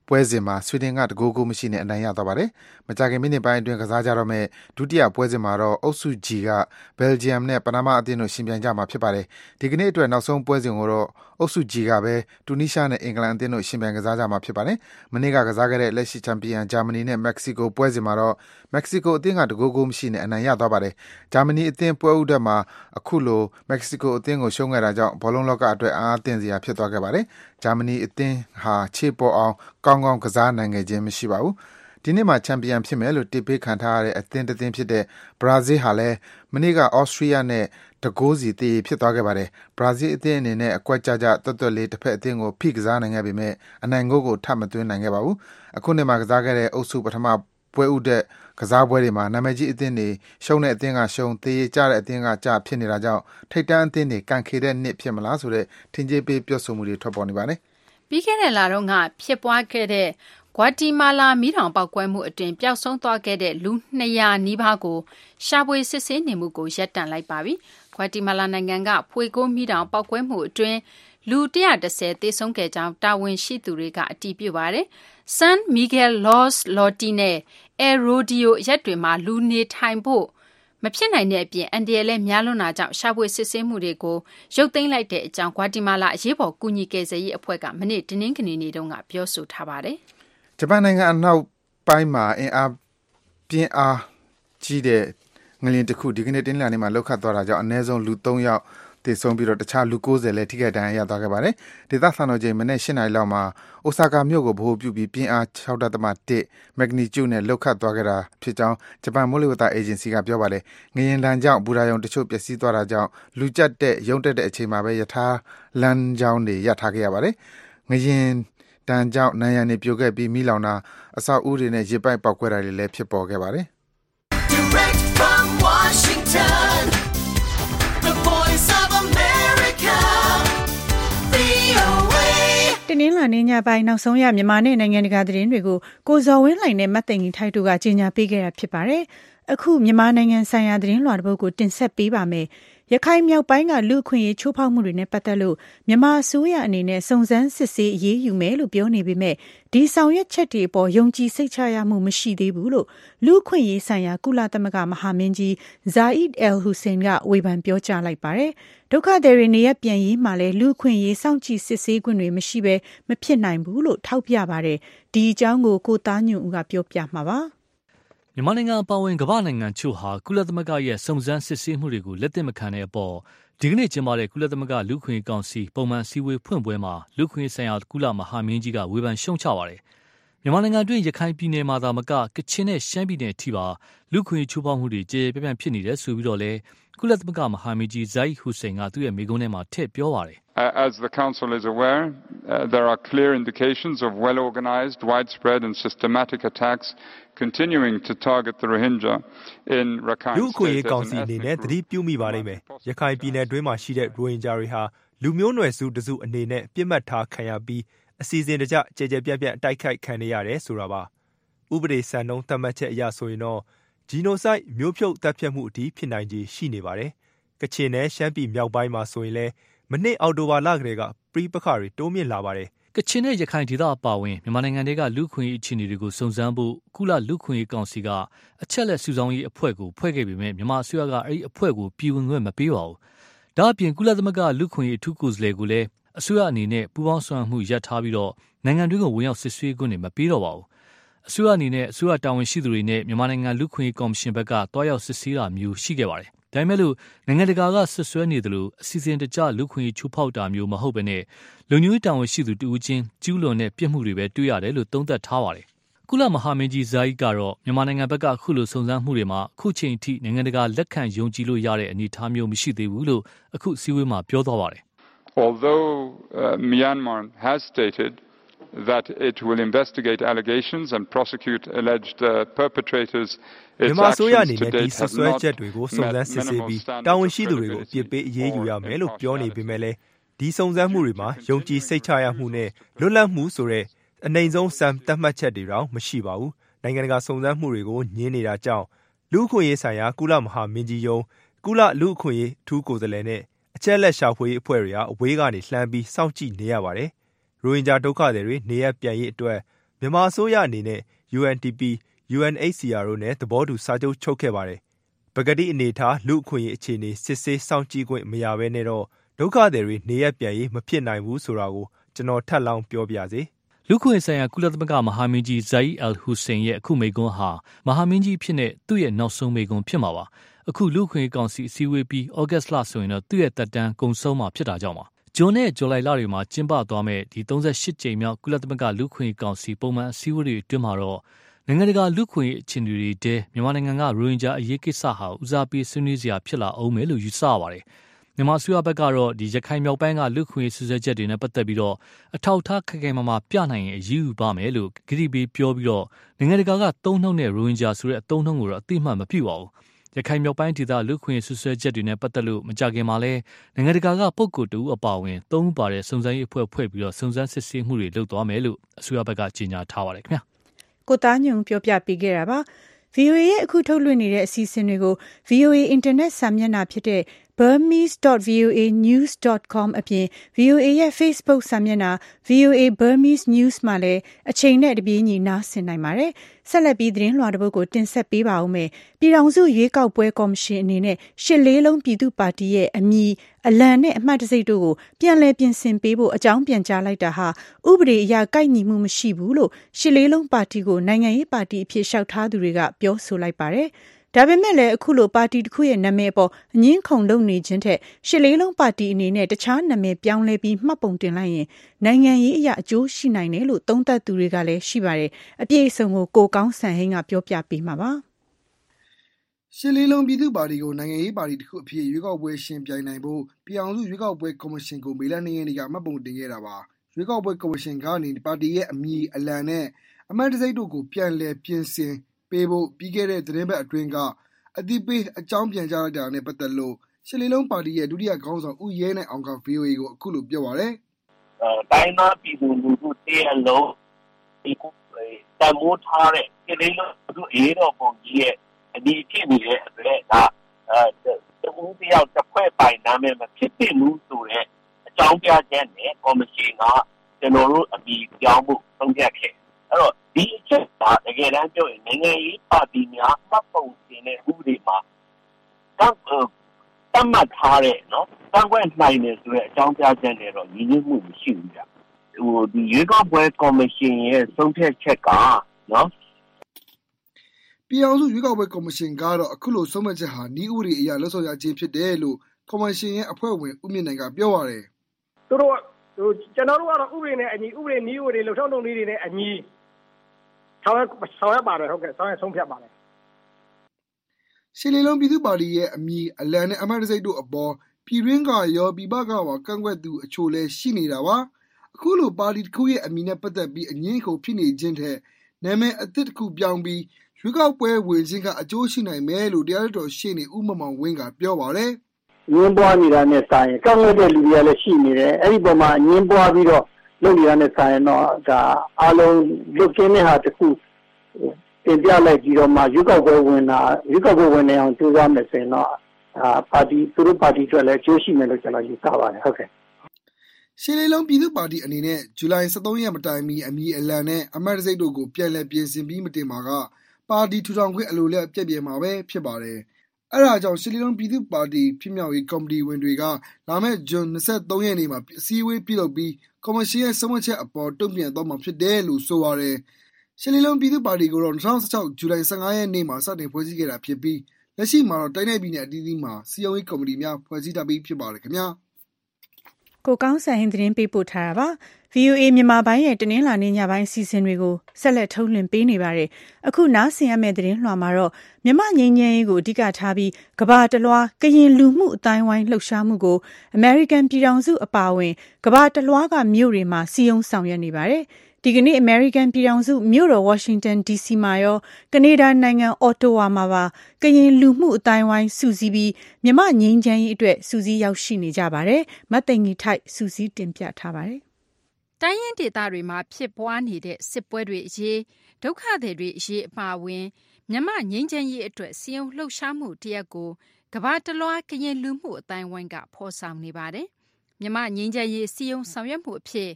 ပွဲစဉ်မှာဆွီဒင်ကတကိုးမရှိနဲ့အနိုင်ရသွားပါတယ်။မကြာခင်မိနစ်ပိုင်းအတွင်းကစားကြတော့မဲ့ဒုတိယပွဲစဉ်မှာတော့အုပ်စု G ကဘယ်လ်ဂျီယမ်နဲ့ပနားမားအသင်းတို့ရှင်ပြိုင်ကြမှာဖြစ်ပါတယ်။ဒီကနေ့အတွက်နောက်ဆုံးပွဲစဉ်ကိုတော့အုပ်စု G ကပဲတူနီးရှားနဲ့အင်္ဂလန်အသင်းတို့ရှင်ပြိုင်ကစားကြမှာဖြစ်ပါတယ်။မနေ့ကစားခဲ့တဲ့လက်ရှိချန်ပီယံဂျာမနီနဲ့မက္ကဆီကိုပွဲစဉ်မှာတော့မက္ကဆီကိုအသင်းကတကိုးမရှိနဲ့အနိုင်ရသွားပါတယ်။ဂျာမနီအသင်းပွဲဥတက်မှာအခုလိုမက္ကဆီကိုအသင်းကိုရှုံးခဲ့တာကြောင့်ဘောလုံးလောကအတွက်အားအသင့်စရာဖြစ်သွားခဲ့ပါတယ်။ဂျာမနီအသင်းဟာခြေပေါ်အောင်ကောင်းကောင်းကစားနိုင်ခဲ့ခြင်းမရှိပါဘူး။ဒီနေ့မှာချန်ပီယံဖြစ်မယ်လို့တစ်ပေးခံထားရတဲ့အသင်းတစ်သင်းဖြစ်တဲ့ဘရာဇီးဟာလည်းမနေ့ကဩစတြီးယားနဲ့တကိုးစီတည်ဖြစ်သွားခဲ့ပါတယ်။ဘရာဇီးအသင်းအနေနဲ့အကွက်ကြကြတွတ်တွတ်လေးတစ်ဖက်အသင်းကိုဖိကစားနိုင်ခဲ့ပေမဲ့အနိုင်ဂိုးကိုထပ်မသွင်းနိုင်ခဲ့ပါဘူး။အခုနှစ်မှာကစားခဲ့တဲ့အုပ်စုပထမပွဲဥတဲ့ကစားပွဲတွေမှာနာမည်ကြီးအသင်းတွေရှုံးတဲ့အသင်းကရှုံးတည်ကြတဲ့အသင်းကကြဖြစ်နေတာကြောင့်ထိပ်တန်းအသင်းတွေကန်ခေတဲ့နှစ်ဖြစ်မလားဆိုတဲ့ထင်ကြေးပေးပြောဆိုမှုတွေထွက်ပေါ်နေပါတယ်။ပြီးခဲ့တဲ့လတော့ကဖြစ်ပွားခဲ့တဲ့ဂွါတီမာလာမီးတောင်ပေါက်ကွဲမှုအတွင်းပျောက်ဆုံးသွားခဲ့တဲ့လူ200နီးပါးကိုရှာဖွေစစ်ဆေးနေမှုကိုရပ်တန့်လိုက်ပါပြီ။ဂွါတီမာလာနိုင်ငံကဖွေကိုမီးတောင်ပေါက်ကွဲမှုအတွင်းလူ130သေဆုံးခဲ့ကြောင်းတာဝန်ရှိသူတွေကအတည်ပြုပါတယ်။ San Miguel Los Lotti နဲ့ El Rodeo ရက်တွေမှာလူနေထိုင်ဖို့မဖြစ်နိုင်တဲ့အပြင်အန်ဒီရဲလဲများလွန်းတာကြောင့်ရှာဖွေစစ်ဆေးမှုတွေကိုရုပ်သိမ်းလိုက်တဲ့အကြောင်းဂွါတီမာလာအရေးပေါ်ကူညီကယ်ဆယ်ရေးအဖွဲ့ကမနေ့တင်းနှင်းကနေနေ့တုန်းကပြောဆိုထားပါတယ်။ဂျပန်နိုင်ငံအနောက်ပိုင်းမှာပြင်းအားကြီးတဲ့ငလျင်တစ်ခုဒီကနေ့တင်းလာနေမှာလောက်ခတ်သွားတာကြောင့်အနည်းဆုံးလူ3ယောက်သေဆုံးပြီးတော့တခြားလူ90လည်းထိခိုက်ဒဏ်ရာရသွားခဲ့ပါတယ်။ဒေသစံတော်ချိန်မနေ့8နာရီလောက်မှာအိုဆာကာမြို့ကိုဗဟိုပြုပြီးပြင်းအား 6.1 မက်ဂနီကျူနဲ့လောက်ခတ်သွားခဲ့တာဖြစ်ကြောင်းဂျပန်မိုးလေဝသအေဂျင်စီကပြောပါတယ်။ငလျင်ဒဏ်ကြောင့်ဘူရာယုံတချို့ပျက်စီးသွားတာကြောင့်လူကျက်တဲ့ရုံတက်တဲ့အချိန်မှာပဲယထာလမ်းကြောင်းတွေရပ်ထားခဲ့ရပါတယ်။ငလျင်ဒဏ်ကြောင့်နံရံတွေပြိုခဲ့ပြီးမိလောင်တာအဆောက်အဦတွေနဲ့ရေပိုက်ပေါက်ကွဲတာတွေလည်းဖြစ်ပေါ်ခဲ့ပါတယ်။ Direct from Washington, the voice of America, VOA. တနင်္လာနေ့ညပိုင်းနောက်ဆုံးရမြန်မာနဲ့နိုင်ငံတကာသတင်းတွေကိုကိုဇော်ဝင်းလှိုင်နဲ့မတ်သိန်ကြီးထိုက်တို့ကကြေညာပေးခဲ့တာဖြစ်ပါတယ်။အခုမြန်မာနိုင်ငံဆိုင်ရာသတင်းလွှာတစ်ပုဒ်ကိုတင်ဆက်ပေးပါမယ်။ရခိုင်မြောက်ပိုင်းကလူအခွင့်အရေးချိုးဖောက်မှုတွေနဲ့ပတ်သက်လို့မြန်မာအစိုးရအနေနဲ့စုံစမ်းစစ်ဆေးအရေးယူမယ်လို့ပြောနေပေမဲ့ဒီဆောင်ရွက်ချက်တွေအပေါ်ယုံကြည်စိတ်ချရမှုမရှိသေးဘူးလို့လူအခွင့်အရေးဆိုင်ရာကုလသမဂ္ဂမဟာမင်းကြီးဇာအစ်အယ်ဟူစိန်ကဝေဖန်ပြောကြားလိုက်ပါတယ်။ဒုက္ခသည်တွေနေရပြန်ရေးမှာလည်းလူအခွင့်အရေးစောင့်ကြည့်စစ်ဆေးခွင့်တွေမရှိဘဲမဖြစ်နိုင်ဘူးလို့ထောက်ပြပါတယ်။ဒီအကြောင်းကိုသားညွန့်ဦးကပြောပြမှာပါ။မြန်မာနိုင်ငံအပါအဝင်ကမ္ဘာနိုင်ငံချို့ဟာကုလသမဂ္ဂရဲ့စုံစမ်းစစ်ဆေးမှုတွေကိုလက်သင့်မခံတဲ့အပေါ်ဒီကနေ့ကျင်းပတဲ့ကုလသမဂ္ဂလူ့အခွင့်အရေးကောင်စီပုံမှန်စည်းဝေးဖွင့်ပွဲမှာလူ့အခွင့်အရေးဆိုင်ရာကုလမဟာမင်းကြီးကဝေဖန်ရှုံချပါတယ်။မြန်မာနိုင်ငံတွင်းရခိုင်ပြည်နယ်မှာသာမကကချင်နဲ့ရှမ်းပြည်နယ်အထိပါလူ့အခွင့်အရေးချိုးဖောက်မှုတွေကြေပြန့်ဖြစ်နေတယ်ဆိုပြီးတော့လေကုလသမဂ္ဂမဟာမင်းကြီးဇိုက်ဟူစိန်ကသူ့ရဲ့မိကုန်းထဲမှာထည့်ပြောပါတယ်။ As the Council is aware, there are clear indications of well-organized, widespread and systematic attacks continuing to target the Rohingya in Rakhine State. လူ့အခွင့်အရေးကောင်စီအနေနဲ့သတိပြုမိပါလိမ့်မယ်။ရခိုင်ပြည်နယ်တွင်းမှာရှိတဲ့ရိုဟင်ဂျာတွေဟာလူမျိုးနွယ်စုတစုအနေနဲ့ပြစ်မှတ်ထားခံရပြီးအစီအစဉ်တကျကြဲကြဲပြန့်ပြန့်တိုက်ခိုက်ခံရရတယ်ဆိုတာပါ။ဥပဒေစံနှုန်းသတ်မှတ်ချက်အရဆိုရင်တော့ဂျီနိုဆိုက်မျိုးဖြုတ်တပ်ဖြတ်မှုအထိဖြစ်နိုင်ခြေရှိနေပါတယ်။ကချင်နဲ့ရှမ်းပြည်မြောက်ပိုင်းမှာဆိုရင်လည်းမနှစ်အောက်တိုဘာလကတည်းကပြည်ပခါတွေတိုးမြင့်လာပါတယ်။ကချင်နဲ့ရခိုင်ဒေသအပါအဝင်မြန်မာနိုင်ငံတွေကလူ့အခွင့်အရေးအခြေအနေတွေကိုစုံစမ်းဖို့ကုလလူ့အခွင့်အရေးကောင်စီကအချက်လက်စုဆောင်းရေးအဖွဲ့ကိုဖွဲ့ခဲ့ပေမဲ့မြန်မာအစိုးရကအဲဒီအဖွဲ့ကိုပြည်ဝင်ခွင့်မပေးပါဘူး။ဒါ့အပြင်ကုလသမဂ္ဂလူ့အခွင့်အရေးအထူးကိုယ်စားလှယ်ကိုလည်းအစိုးရအနေနဲ့ပူးပေါင်းဆောင်ရွက်မှုရပ်ထားပြီးတော့နိုင်ငံတွင်းကိုဝင်ရောက်စစ်ဆေးခွင့်တွေမပေးတော့ပါဘူး။အစိုးရအနေနဲ့အစိုးရတာဝန်ရှိသူတွေနဲ့မြန်မာနိုင်ငံလူ့အခွင့်အရေးကော်မရှင်ဘက်ကတွားရောက်စစ်ဆေးတာမျိုးရှိခဲ့ပါတယ်။ဒါပေမဲ့လို့နိုင်ငံတကာကဆွဆွဲနေတယ်လို့အစီအစဉ်တကျလူ့အခွင့်အရေးချိုးဖောက်တာမျိုးမဟုတ်ဘဲနဲ့လူမျိုးရေးတာဝန်ရှိသူတူဦးချင်းကျူးလွန်တဲ့ပြစ်မှုတွေပဲတွေ့ရတယ်လို့သုံးသပ်ထားပါတယ်။ကုလမဟာမင်းကြီးဇာအီကတော့မြန်မာနိုင်ငံဘက်ကအခုလိုစုံစမ်းမှုတွေမှာအခုချိန်ထိနိုင်ငံတကာလက်ခံယုံကြည်လို့ရတဲ့အနေအထားမျိုးမရှိသေးဘူးလို့အခုစည်းဝေးမှာပြောသွားပါတယ်။ Although Myanmar has stated that it will investigate allegations and prosecute alleged perpetrators, its actions to date have not met minimum standards. တာဝန်ရှိသူတွေကိုအပြစ်ပေးအရေးယူရမယ်လို့ပြောနေပေမဲ့လည်းဒီစုံစမ်းမှုတွေမှာယုံကြည်စိတ်ချရမှုနဲ့လွတ်လပ်မှုဆိုတဲ့အနိုင်ဆုံးစံသတ်မှတ်ချက်တွေတော့မရှိပါဘူး။နိုင်ငံတကာစုံစမ်းမှုတွေကိုညှင်းနေတာကြောင့်လူ့အခွင့်အရေးဆိုင်ရာကုလမဟာမင်းကြီးယုံကုလလူ့အခွင့်အရေးအထူးကိုယ်စားလှယ်နဲ့အချက်လက်ရှာဖွေရေးအဖွဲ့တွေကအဝေးကနေလှမ်းပြီးစောင့်ကြည့်နေရပါတယ်။ရိုဟင်ဂျာဒုက္ခသည်တွေနေရပြန်ရေးအတွက်မြန်မာအစိုးရအနေနဲ့ UNDP, UNHCR တို့နဲ့သဘောတူစာချုပ်ချုပ်ခဲ့ပါတယ်။ပကတိအနေထားလူ့အခွင့်အရေးအခြေအနေစစ်ဆေးစောင့်ကြည့်ခွင့်မရဘဲနဲ့တော့ဒုက္ခသည်တွေနေရပ်ပြန်ရေးမဖြစ်နိုင်ဘူးဆိုတာကိုကျွန်တော်ထပ်လောင်းပြောပြစေ။လူခွင့်ဆိုင်ရာကုလသမဂ္ဂမဟာမင်းကြီးဇာအီအယ်ဟူစိန်ရဲ့အခုမိန့်ခွန်းဟာမဟာမင်းကြီးဖြစ်တဲ့သူ့ရဲ့နောက်ဆုံးမိန့်ခွန်းဖြစ်မှာပါ။အခုလူခွင့်ကောင်စီအစည်းအဝေးပြီးဩဂတ်စ်လဆိုရင်တော့သူ့ရဲ့သက်တမ်းကုန်ဆုံးမှာဖြစ်တာကြောင့်ပါ။ဂျွန်နဲ့ဇူလိုင်လတွေမှာကျင်းပသွားမဲ့ဒီ38ကြိမ်မြောက်ကုလသမဂ္ဂလူခွင့်ကောင်စီပုံမှန်အစည်းအဝေးတွေအတွင်းမှာတော့နိုင်ငံတကာလူခွင့်အခြေအနေတွေတဲမြန်မာနိုင်ငံကရိုဟင်ဂျာအရေးကိစ္စဟာဦးစားပေးဆွေးနွေးစရာဖြစ်လာအောင်မယ်လို့ယူဆရပါတယ်။မြန်မာအစိုးရဘက်ကတော့ဒီရခိုင်မြောက်ပိုင်းကလူခွင့်ဆွေးနွေးချက်တွေနဲ့ပတ်သက်ပြီးတော့အထောက်ထားခိုင်ခိုင်မာမာပြနိုင်ရင်အရေးယူပါမယ်လို့ဂရုပေးပြောပြီးတော့နိုင်ငံတကာကသုံးနှုန်းတဲ့ရိုဟင်ဂျာဆိုတဲ့အသုံးနှုန်းကိုတော့အသိမှတ်မပြုပါဘူး။ရခိုင်မြောက်ပိုင်းဒေသလူခွင့်ဆွေးနွေးချက်တွေနဲ့ပတ်သက်လို့မကြခင်မှာလဲနိုင်ငံတကာကပုဂ္ဂိုလ်တူအပါအဝင်၃ဦးပါတဲ့စုံစမ်းရေးအဖွဲ့ဖွဲ့ပြီးတော့စုံစမ်းစစ်ဆေးမှုတွေလုပ်သွားမယ်လို့အစိုးရဘက်ကကြေညာထားပါတယ်ခင်ဗျာ။ကိုသားညုံပြောပြပေးခဲ့တာပါ။ VOA ရဲ့အခုထုတ်လွှင့်နေတဲ့အစီအစဉ်တွေကို VOA အင်တာနက်စာမျက်နှာဖြစ်တဲ့ burmese.voanews.com အပြင် VOA ရဲ့ Facebook စာမျက်နှာ VOA Burmese News မှာလည်းအချိန်နဲ့တပြေးညီနားဆင်နိုင်ပါတယ်။ဆက်လက်ပြီးသတင်းလွှာတစ်ပုဒ်ကိုတင်ဆက်ပေးပါဦးမယ်။ပြည်ထောင်စုရွေးကောက်ပွဲကော်မရှင်အနေနဲ့ရှစ်လေးလုံးပြည်သူ့ပါတီရဲ့အမည်အလံနဲ့အမှတ်တံဆိပ်တို့ကိုပြန်လည်ပြင်ဆင်ပေးဖို့အကြောင်းပြန်ကြားလိုက်တာဟာဥပဒေအရကိုက်ညီမှုမရှိဘူးလို့ရှစ်လေးလုံးပါတီကိုနိုင်ငံရေးပါတီအဖြစ်လျှောက်ထားသူတွေကပြောဆိုလိုက်ပါတယ်။ဒါပေမဲ့လည်းအခုလိုပါတီတစ်ခုရဲ့နာမည်အပေါ်အငင်းခုန်လုပ်နေခြင်းထက်ရှစ်လေးလုံးပါတီအနေနဲ့တခြားနာမည်ပြောင်းလဲပြီးမှတ်ပုံတင်လိုက်ရင်နိုင်ငံရေးအရာအကျိုးရှိနိုင်တယ်လို့သုံးသပ်သူတွေကလည်းရှိပါတယ်။အပြည့်အစုံကိုကိုကောင်းစံဟင်းကပြောပြပေးမှာပါ။ရှစ်လေးလုံးပြည်သူ့ပါတီကိုနိုင်ငံရေးပါတီတစ်ခုအဖြစ်ရွေးကောက်ပွဲရှင်ပြိုင်နိုင်ဖို့ပြည်အောင်စုရွေးကောက်ပွဲကော်မရှင်ကိုမေလ2ရက်နေ့ကမှတ်ပုံတင်ခဲ့တာပါ။ရွေးကောက်ပွဲကော်မရှင်ကနေပါတီရဲ့အမည်အလံနဲ့အမှတ်တံဆိပ်တို့ကိုပြန်လည်ပြင်ဆင်ပေးဖို့ပြီးခဲ့တဲ့သတင်းပတ်အတွင်းကအသိပေးအကြောင်းပြန်ကြားလိုက်တာနဲ့ပတ်သက်လို့ရှစ်လေးလုံးပါတီရဲ့ဒုတိယခေါင်းဆောင်ဦးရဲနိုင်အောင်က VOA ကိုအခုလိုပြောပါတယ်။တိုင်းသားပြည်သူလူထုတည်းအလုံးဒီကိုတမိုးထားတဲ့ရှစ်လေးလုံးသူအေးတော်ပုံကြီးရဲ့အဒီဖြစ်နေတဲ့အတွက်ဒါတူတယောက်တစ်ဖွဲ့ပိုင်နာမည်မဖြစ်သင့်ဘူးဆိုတဲ့အကြောင်းပြချက်နဲ့ကော်မရှင်ကကျွန်တော်တို့အပြီးပြောင်းဖို့ဆုံးဖြတ်ခဲ့။အဲ့တော့ဒီအချက်ကတကယ်တမ်းပြောရင်နိုင်ငံရေးပါတီများမှတ်ပုံတင်တဲ့ဥပဒေမှာတတ်မှတ်ထားတဲ့နော်တန်ခွင့်နိုင်တယ်ဆိုတဲ့အကြောင်းပြချက်နဲ့တော့ညီညွတ်မှုမရှိဘူးကြာဒီရွေးကောက်ပွဲကော်မရှင်ရဲ့ဆုံးဖြတ်ချက်ကနော်ပြည်အောင်စုရွေးကောက်ပွဲကော်မရှင်ကတော့အခုလိုဆုံးဖြတ်ချက်ဟာဤဥပဒေအရလှုပ်ဆောင်ရခြင်းဖြစ်တယ်လို့ကော်မရှင်ရဲ့အဖွဲ့ဝင်ဦးမြင့်နိုင်ကပြောပါတယ်သူတို့ကျွန်တော်တို့ကတော့ဥပဒေနဲ့အညီဥပဒေနည်းဥပဒေလှုပ်ဆောင်လုပ်နည်းတွေနဲ့အညီဆောင်ရွက်ပါတယ်ဟုတ်ကဲ့ဆောင်ရွက်ဆုံးဖြတ်ပါတယ်ရှစ်လေးလုံးပြည်သူ့ပါတီရဲ့အမည်အလံနဲ့အမှတ်တံဆိပ်တို့အပေါ်ပြည်တွင်းကရောပြည်ပကပါကန့်ကွက်သူအချို့လည်းရှိနေတာပါအခုလိုပါတီတစ်ခုရဲ့အမည်နဲ့ပတ်သက်ပြီးအငြင်းအခုဖြစ်နေခြင်းထက်နာမည်အသစ်တစ်ခုပြောင်းပြီးရွေးကောက်ပွဲဝင်ခြင်းကအကျိုးရှိနိုင်မယ်လို့တရားတော်ရှေ့နေဦးမောင်မောင်ဝင်းကပြောပါတယ်ငင်းပွားနေတာနဲ့ဆိုင်ရင်ကောက်ွက်တဲ့လူတွေကလည်းရှိနေတယ်အဲ့ဒီပုံမှာငင်းပွားပြီးတော့လုပ်နေတာနဲ့ဆိုင်ရင်တော့ဒါအားလုံးလုတ်ကင်းတဲ့ဟာတစ်ခုတင်ပြလိုက်ပြီးတော့မှရွေးကောက်ပွဲဝင်နေအောင်ကြိုးစားမယ်ဆိုရင်တော့ပါတီသူတို့ပါတီအတွက်လည်းအကျိုးရှိမယ်လို့ကျွန်တော်ယူဆပါတယ်ဟုတ်ကဲ့ရှစ်လေးလုံးပြည်သူ့ပါတီအနေနဲ့ဇူလိုင်23ရက်မတိုင်မီအမည်အလံနဲ့အမှတ်တံဆိပ်တို့ကိုပြန်လည်ပြင်ဆင်ပြီးမတင်ပါကပါတီထူထောင်ခွင့်အလိုလျောက်ပြည့်ပြည့်မှာပဲဖြစ်ပါတယ်အဲ့ဒါကြောင့်ရှစ်လေးလုံးပြည်သူ့ပါတီဖြစ်မြောက်ရေးကော်မတီဝင်တွေကလာမယ့်ဇွန်23ရက်နေ့မှာအစည်းအဝေးပြုလုပ်ပြီးကော်မရှင်ရဲ့ဆုံးဖြတ်ချက်အပေါ်တုံ့ပြန်သွားမှာဖြစ်တယ်လို့ဆိုပါတယ်ရှစ်လေးလုံးပြည်သူ့ပါတီကိုတော့2016ဇူလိုင်15ရက်နေ့မှာစတင်ဖွဲ့စည်းခဲ့တာဖြစ်ပြီးလက်ရှိမှာတော့တိုင်းနယ်ပြည်နယ်အသီးသီးမှာစီယုံရေးကော်မတီများဖွဲ့စည်းထားပြီးဖြစ်ပါတယ်ခင်ဗျာကိုကောင်းစံဟင်းသတင်းပေးပို့ထားတာပါ VOA မြန်မာပိုင်းရဲ့တနင်္လာနေ့ညပိုင်းအစီအစဉ်တွေကိုဆက်လက်ထုတ်လွှင့်ပေးနေပါတယ်အခုနားဆင်ရမယ့်သတင်းလွှာမှာတော့မြန်မာငြိမ်းချမ်းရေးကိုအဓိကထားပြီးကမ္ဘာတလွှာကရင်လူမှုအတိုင်းဝိုင်းလှုပ်ရှားမှုကို American ပြည်ထောင်စုအပါအဝင်ကမ္ဘာတလွှာကမြို့တွေမှာစီယုံဆောင်ရွက်နေပါတယ်ဒီကနေ့ American ပြည်ထောင်စုမြို့တော် Washington DC မှာရောကနေဒါနိုင်ငံ Ottawa မှာပါကရင်လူမှုအတိုင်းဝိုင်းစုစည်းပြီးမြန်မာငြိမ်းချမ်းရေးအတွက်စုစည်းရောက်ရှိနေကြပါတယ်။မတ်သိင်္ဂီထိုက်စုစည်းတင်ပြထားပါတယ်။တိုင်းရင်းဒေသတွေမှာဖြစ်ပွားနေတဲ့စစ်ပွဲတွေအရေးဒုက္ခသည်တွေအရေးအပါအဝင်မြန်မာငြိမ်းချမ်းရေးအတွက်စီယုံလှုပ်ရှားမှုတရက်ကိုကမ္ဘာတလွှာကရင်လူမှုအတိုင်းဝိုင်းကဖော်ဆောင်နေပါတယ်။မြန်မာငြိမ်းချမ်းရေးစီယုံဆောင်ရွက်မှုအဖြစ်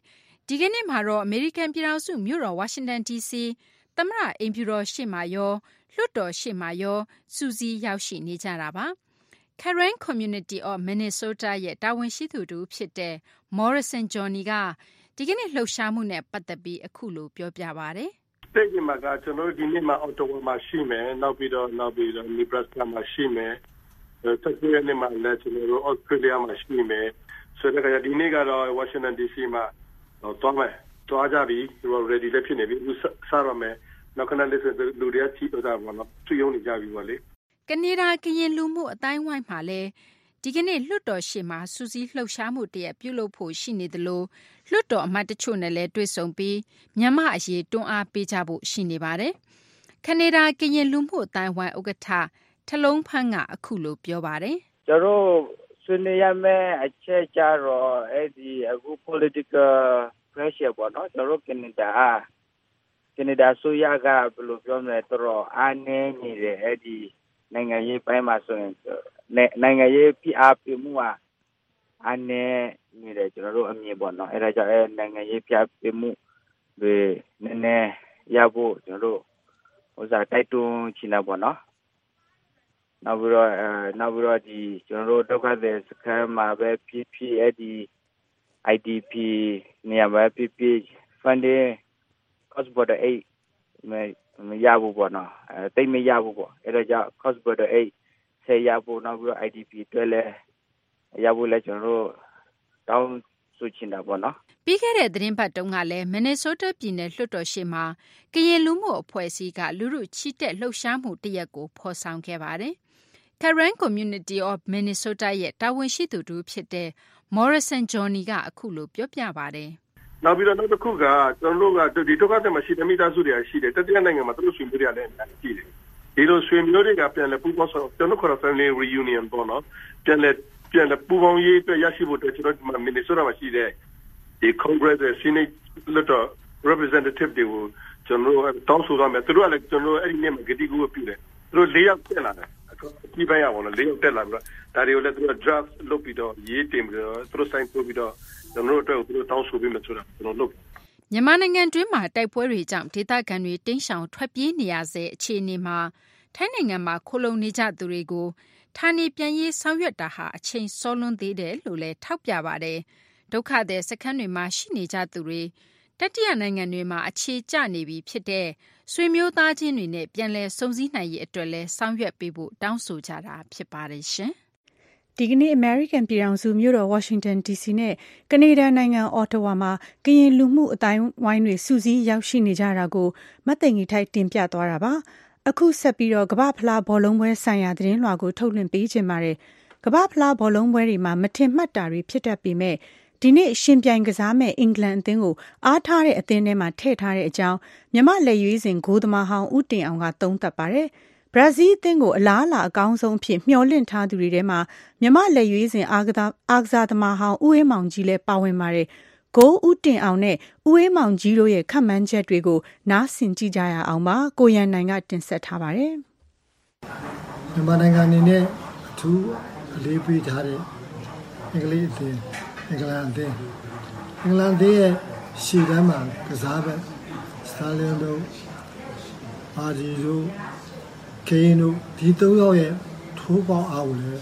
ဒီကနေ့မှာတော့အမေရိကန်ပြည်ထောင်စုမြို့တော်ဝါရှင်တန် DC သမ္မတအိမ်ဖြူတော်ရှေ့မှာရောလွှတ်တော်ရှေ့မှာရောစူးစီးရောက်ရှိနေကြတာပါ Karen Community of Minnesota ရဲ့တာဝန်ရှိသူတူဖြစ်တဲ့ Morrison Johnny ကဒီကနေ့လှုပ်ရှားမှုနဲ့ပတ်သက်ပြီးအခုလိုပြောပြပါတယ်။ State မှာကကျွန်တော်ဒီနေ့မှာ Ottawa မှာရှိမယ်နောက်ပြီးတော့ Nebraska မှာရှိမယ်Texas နဲ့မှာလည်းကျွန်တော်တို့ Australia မှာရှိမယ်ဆိုတော့ဒီနေ့ကတော့ Washington DC မှာသွားကြပြီ ready လည်းဖြစ်နေပြီစားရမယ်နောက်ခဏလေးဆိုလူတွေကချီတော့တာပေါ့နော်သူယုံနေကြပြီပေါ့လေကနေဒါကရင်လူမှုအတိုင်းဝိုင်းမှာလည်းဒီကနေ့လွှတ်တော်ရှေ့မှာစူးစီးလှုပ်ရှားမှုတရက်ပြုလုပ်ဖို့ရှိနေသလိုလွှတ်တော်အမတ်တချို့နဲ့လည်းတွေ့ဆုံပြီးမြန်မာအရေးတွန်းအားပေးကြဖို့ရှိနေပါတယ်ကနေဒါကရင်လူမှုအတိုင်းဝိုင်းဥက္ကဋ္ဌထလုံးဖန်းကအခုလိုပြောပါတယ်ကျွန်တော်ဆွေးနွေးရမယ့်အချက်ကြတော့အဲ့ဒီအခု political pressure ပေါ့နော်ကျွန်တော်ကနေဒါဆိုရကဘယ်လိုပြောမလဲတော့အားနည်းနေတယ်အဲ့ဒီနိုင်ငံရေးပိုင်းမှာဆိုရင်နိုင်ငံရေးပြအားပြမှုအားနည်းနေတယ်ကျွန်တော်တို့အမြင်ပေါ့နော်အဲ့ဒါကြောင့်နိုင်ငံရေးပြပြမှုတွေနည်းနည်းရဖို့ကျွန်တော်တို့ဥစားတိုက်တွန်းချင်တာပေါ့နော်နောက်ပြီးတော့ဒီကျွန်တော်တို့ဒုက္ခသည်စခန်းမှာပဲဖြစ်အဲ့ဒီ IDP နေရာမှာဖြစ် funding cost border 8မရဘူးပေါ့နော်တိတ်မရဘူးပေါ့အဲ့ဒါကြောင့် cost border 8ဆက်ရဖို့နောက်ပြီးတော့ IDP တွေ့လဲရဖို့လဲကျွန်တော်တို့တောင်းဆိုချင်တာပေါ့နော်ပြီးခဲ့တဲ့သတင်းပတ်တုန်းကလည်း Minnesota ပြည်နယ်လွှတ်တော်ရှေ့မှာကရင်လူမှုအဖွဲ့အစည်းကလူထုချီတက်လှုပ်ရှားမှုတရက်ကိုဖော်ဆောင်ခဲ့ပါတယ်Karen Community of Minnesota ရဲ့တာဝန်ရှိသူတူဖြစ်တဲ့ Morrison Johnny ကအခုလိုပြောပြပါတယ်နောက်ပြီးတော့နောက်တစ်ခုကကျွန်တော်တို့ကဒီဒုက္ခသည်မှာရှိတဲ့မိသားစုတွေရှိတယ်တတိယနိုင်ငံမှာသူတို့ဆွေမျိုးတွေလည်းအများကြီးရှိတယ်ဒီလိုဆွေမျိုးတွေကပြန်လဲပူးပေါင်းဆောင်ကျွန်တော်ခေါ် family reunion ပေါ့နော်ပြန်လဲပူးပေါင်းရေးအတွက်ရရှိဖို့အတွက်ကျွန်တော်ဒီမှာ Minnesota မှာရှိတဲ့ဒီ Congress Senate လွှတ်တော် representative တွေကိုကျွန်တော်တောင်းဆိုရမယ်သူတို့ကလည်းကျွန်တော်အဲ့ဒီနေ့မှာဂတိကူပြုတယ်သူတို့၄ယောက်တက်လာတယ်ဒီပိုင်းရပါတော့၄ယောက်တက်လာပြီးတော့ဒါတွေကိုလည်းသူတို့ draft လုပ်ပြီးတော့ရေးတင်ပြီးတော့သူတို့ sign ပို့ပြီးတော့ကျွန်တော်တို့အတွက်သူတို့တောင်းဆိုပြီးမှဆိုတာကျွန်တော်လုပ်မြန်မာနိုင်ငံတွင်းမှာတိုက်ပွဲတွေကြောင့်ဒေသခံတွေတိမ်းရှောင်ထွက်ပြေးနေရစေအခြေအနေမှာထိုင်းနိုင်ငံမှာခိုလုံနေကြသူတွေကိုဌာနေပြန်ရေးဆောင်ရွက်တာဟာအချိန်စောလွန်းသေးတယ်လို့လည်းထောက်ပြပါတယ်ဒုက္ခသည်စခန်းတွေမှာရှိနေကြသူတွေတတိယနိုင်ငံတွေမှာအခြေကျနေပြီဖြစ်တဲ့ဆွေမျိုးသားချင်းတွေနဲ့ပြန်လည်စုံစည်းနိုင်ရေးအတွက်လည်းဆောင်ရွက်ပေးဖို့တောင်းဆိုကြတာဖြစ်ပါတယ်ရှင်ဒီကနေ့ American ပြည်ထောင်စုမြို့တော် Washington DC နဲ့ကနေဒါနိုင်ငံ Ottawa မှာကရင်လူမှုအတိုင်းဝိုင်းတွေစုစည်းရောက်ရှိနေကြတာကိုမသိင်္ဂီထိုက်တင်ပြသွားတာပါအခုဆက်ပြီးတော့ကမ္ဘာဖလားဘောလုံးပွဲဆိုင်ရာသတင်းလွှာကိုထုတ်လွှင့်ပေးခြင်းပါတယ်ကမ္ဘာဖလားဘောလုံးပွဲတွေမှာမထင်မှတ်တာတွေဖြစ်တတ်ပေမဲ့ဒီနေ့ရှင်ပြိုင်ကစားမဲ့အင်္ဂလန်အသင်းကိုအားထားတဲ့အသင်းထဲမှာထည့်ထားတဲ့အကြောင်းမြန်မာလက်ရွေးစင်ဂိုးသမားဟောင်းဦးတင်အောင်ကသုံးသပ်ပါတယ်ဘရာဇီးအသင်းကိုအလားအလာအကောင်းဆုံးဖြစ်မျှော်လင့်ထားသူတွေထဲမှာမြန်မာလက်ရွေးစင်အားကစားသမားဟောင်းဦးအေးမောင်ကြီးလည်းပါဝင်ပါတယ်ဂိုးဦးတင်အောင်နဲ့ဦးအေးမောင်ကြီးတို့ရဲ့ခန့်မှန်းချက်တွေကိုနားဆင်ကြည့်ကြရအောင်ပါကိုရန်နိုင်ကတင်ဆက်ထားပါတယ်မြန်မာနိုင်ငံအနေနဲ့အထူးအလေးပေးထားတဲ့အင်္ဂလိပ်အသင်းအင်္ဂလန်အသင်းရဲ့ရှေ့တန်းမှာကစားပဲစတာလင်တို့အာဒီတို့ကေင်းတို့ဒီ၃ယောက်ရဲ့ထိုးပေါင်းအားကိုလည်း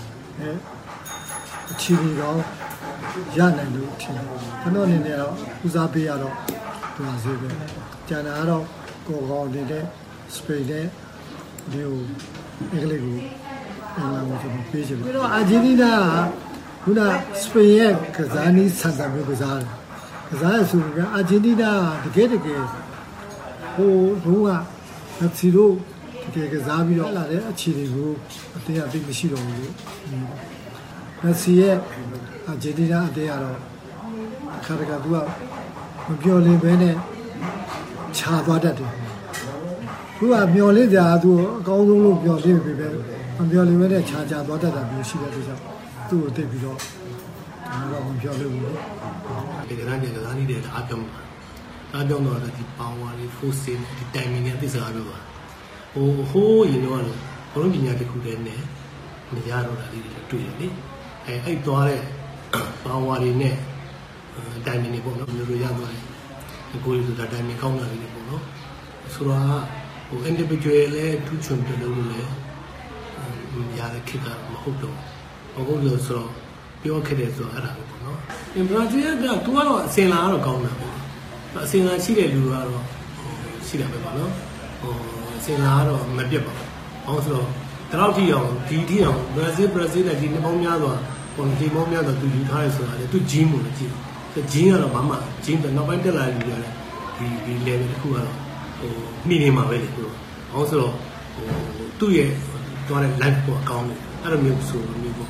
အချီးကောင်းရနိုင်လို့ထင်တယ်ကျွန်တော်အနေနဲ့တော့ဦးစားပေးရတော့ဘရာဇီးပဲကျန်တာကတော့ကိုကောင်းနေတဲ့စပိန်နဲ့ဒီအင်္ဂလိပ်ကိုအင်္ဂလန်ကိုကျွန်တော်ပေးချင်တယ်ပြီးတော့အာဂျင်တီးနားကခုနစပိန်ရဲ့ကစားနည်းဆန်ဆန်မျိုးကစားတယ်ရဆိုရင်အာဂျင်တီးနားတကယ်ဟိုကမက်ဆီတို့တကယ်ကစားပြီးတော့လာတဲ့အခြေအနေကိုအတင်းအသိမရှိတော့ဘူးလို့မက်ဆီရဲ့အာဂျင်တီးနားအတင်းကတော့ခါတကသူကမပြောလင်းပဲနဲ့ခြာသွားတတ်တယ်သူကမျော်လင့်ကြသူအကောင်းဆုံးလို့ပြောနေပြီပဲမပြောလင်းပဲနဲ့ခြာသွားတတ်တာမျိုးရှိတဲ့အတွက်ကြောင့်သူ့ကိုသိပြီးတော့ဘာမှမပြောလို့ဘူးဒီကနေ့ကစားနေတဲ့အားပြောင်းတော့ဒီပေါင်ဝါလေးဖိုးစင်ဒီတိုင်မင်းနဲ့သိစားလို့ပါဟိုးရင်တော့ဘလုံးပညာတစ်ခုတည်းနဲ့မရတော့တာလေးတွေတွေ့တယ်လေအဲ့သွားတဲ့ပေါင်ဝါလေးနဲ့တိုင်မင်တွေပေါ့နော်မျိုးတို့ရသွားတယ်ကိုယ်တို့ဆိုတာတိုင်မင်ကောင်းတာတွေပေါ့နော်ဆိုတော့ဟို individual လည်းထူးချွန်တယ်လို့လည်းရတဲ့ခေတ်ကမဟုတ်တော့လို့ဆိုတော့ပြောခဲ့တယ်ဆိုတော့အဲ့ဒါပဲပေါ့နော်ဘရာဇီးကသူကတော့အစင်လာကတော့ကောင်းတာပေါ့အစင်လာရှိတဲ့လူကတော့ရှိတာပဲပေါ့နော်အစင်လာကတော့မပြတ်ပါဘူးဆိုတော့ဒီလောက်ထိအောင်ဒီထိအောင်ဘရာဇီးနဲ့ဒီနှစ်ပေါင်းများစွာဒီပေါင်းများစွာသူယူထားရဲဆိုတာလေသူဂျင်းမို့လို့ကြည့်ဂျင်းကတော့ဘာမှဂျင်းတော့နောက်ပိုင်းတက်လာလူရတယ်ဒီ level တစ်ခုကတော့နှိနေမှာပဲလေသူဆိုတော့သူ့ရဲ့သွားတဲ့ live ပေါ့အကောင်းတယ်အဲ့လိုမျိုးဆိုလို့မျိုးပေါ့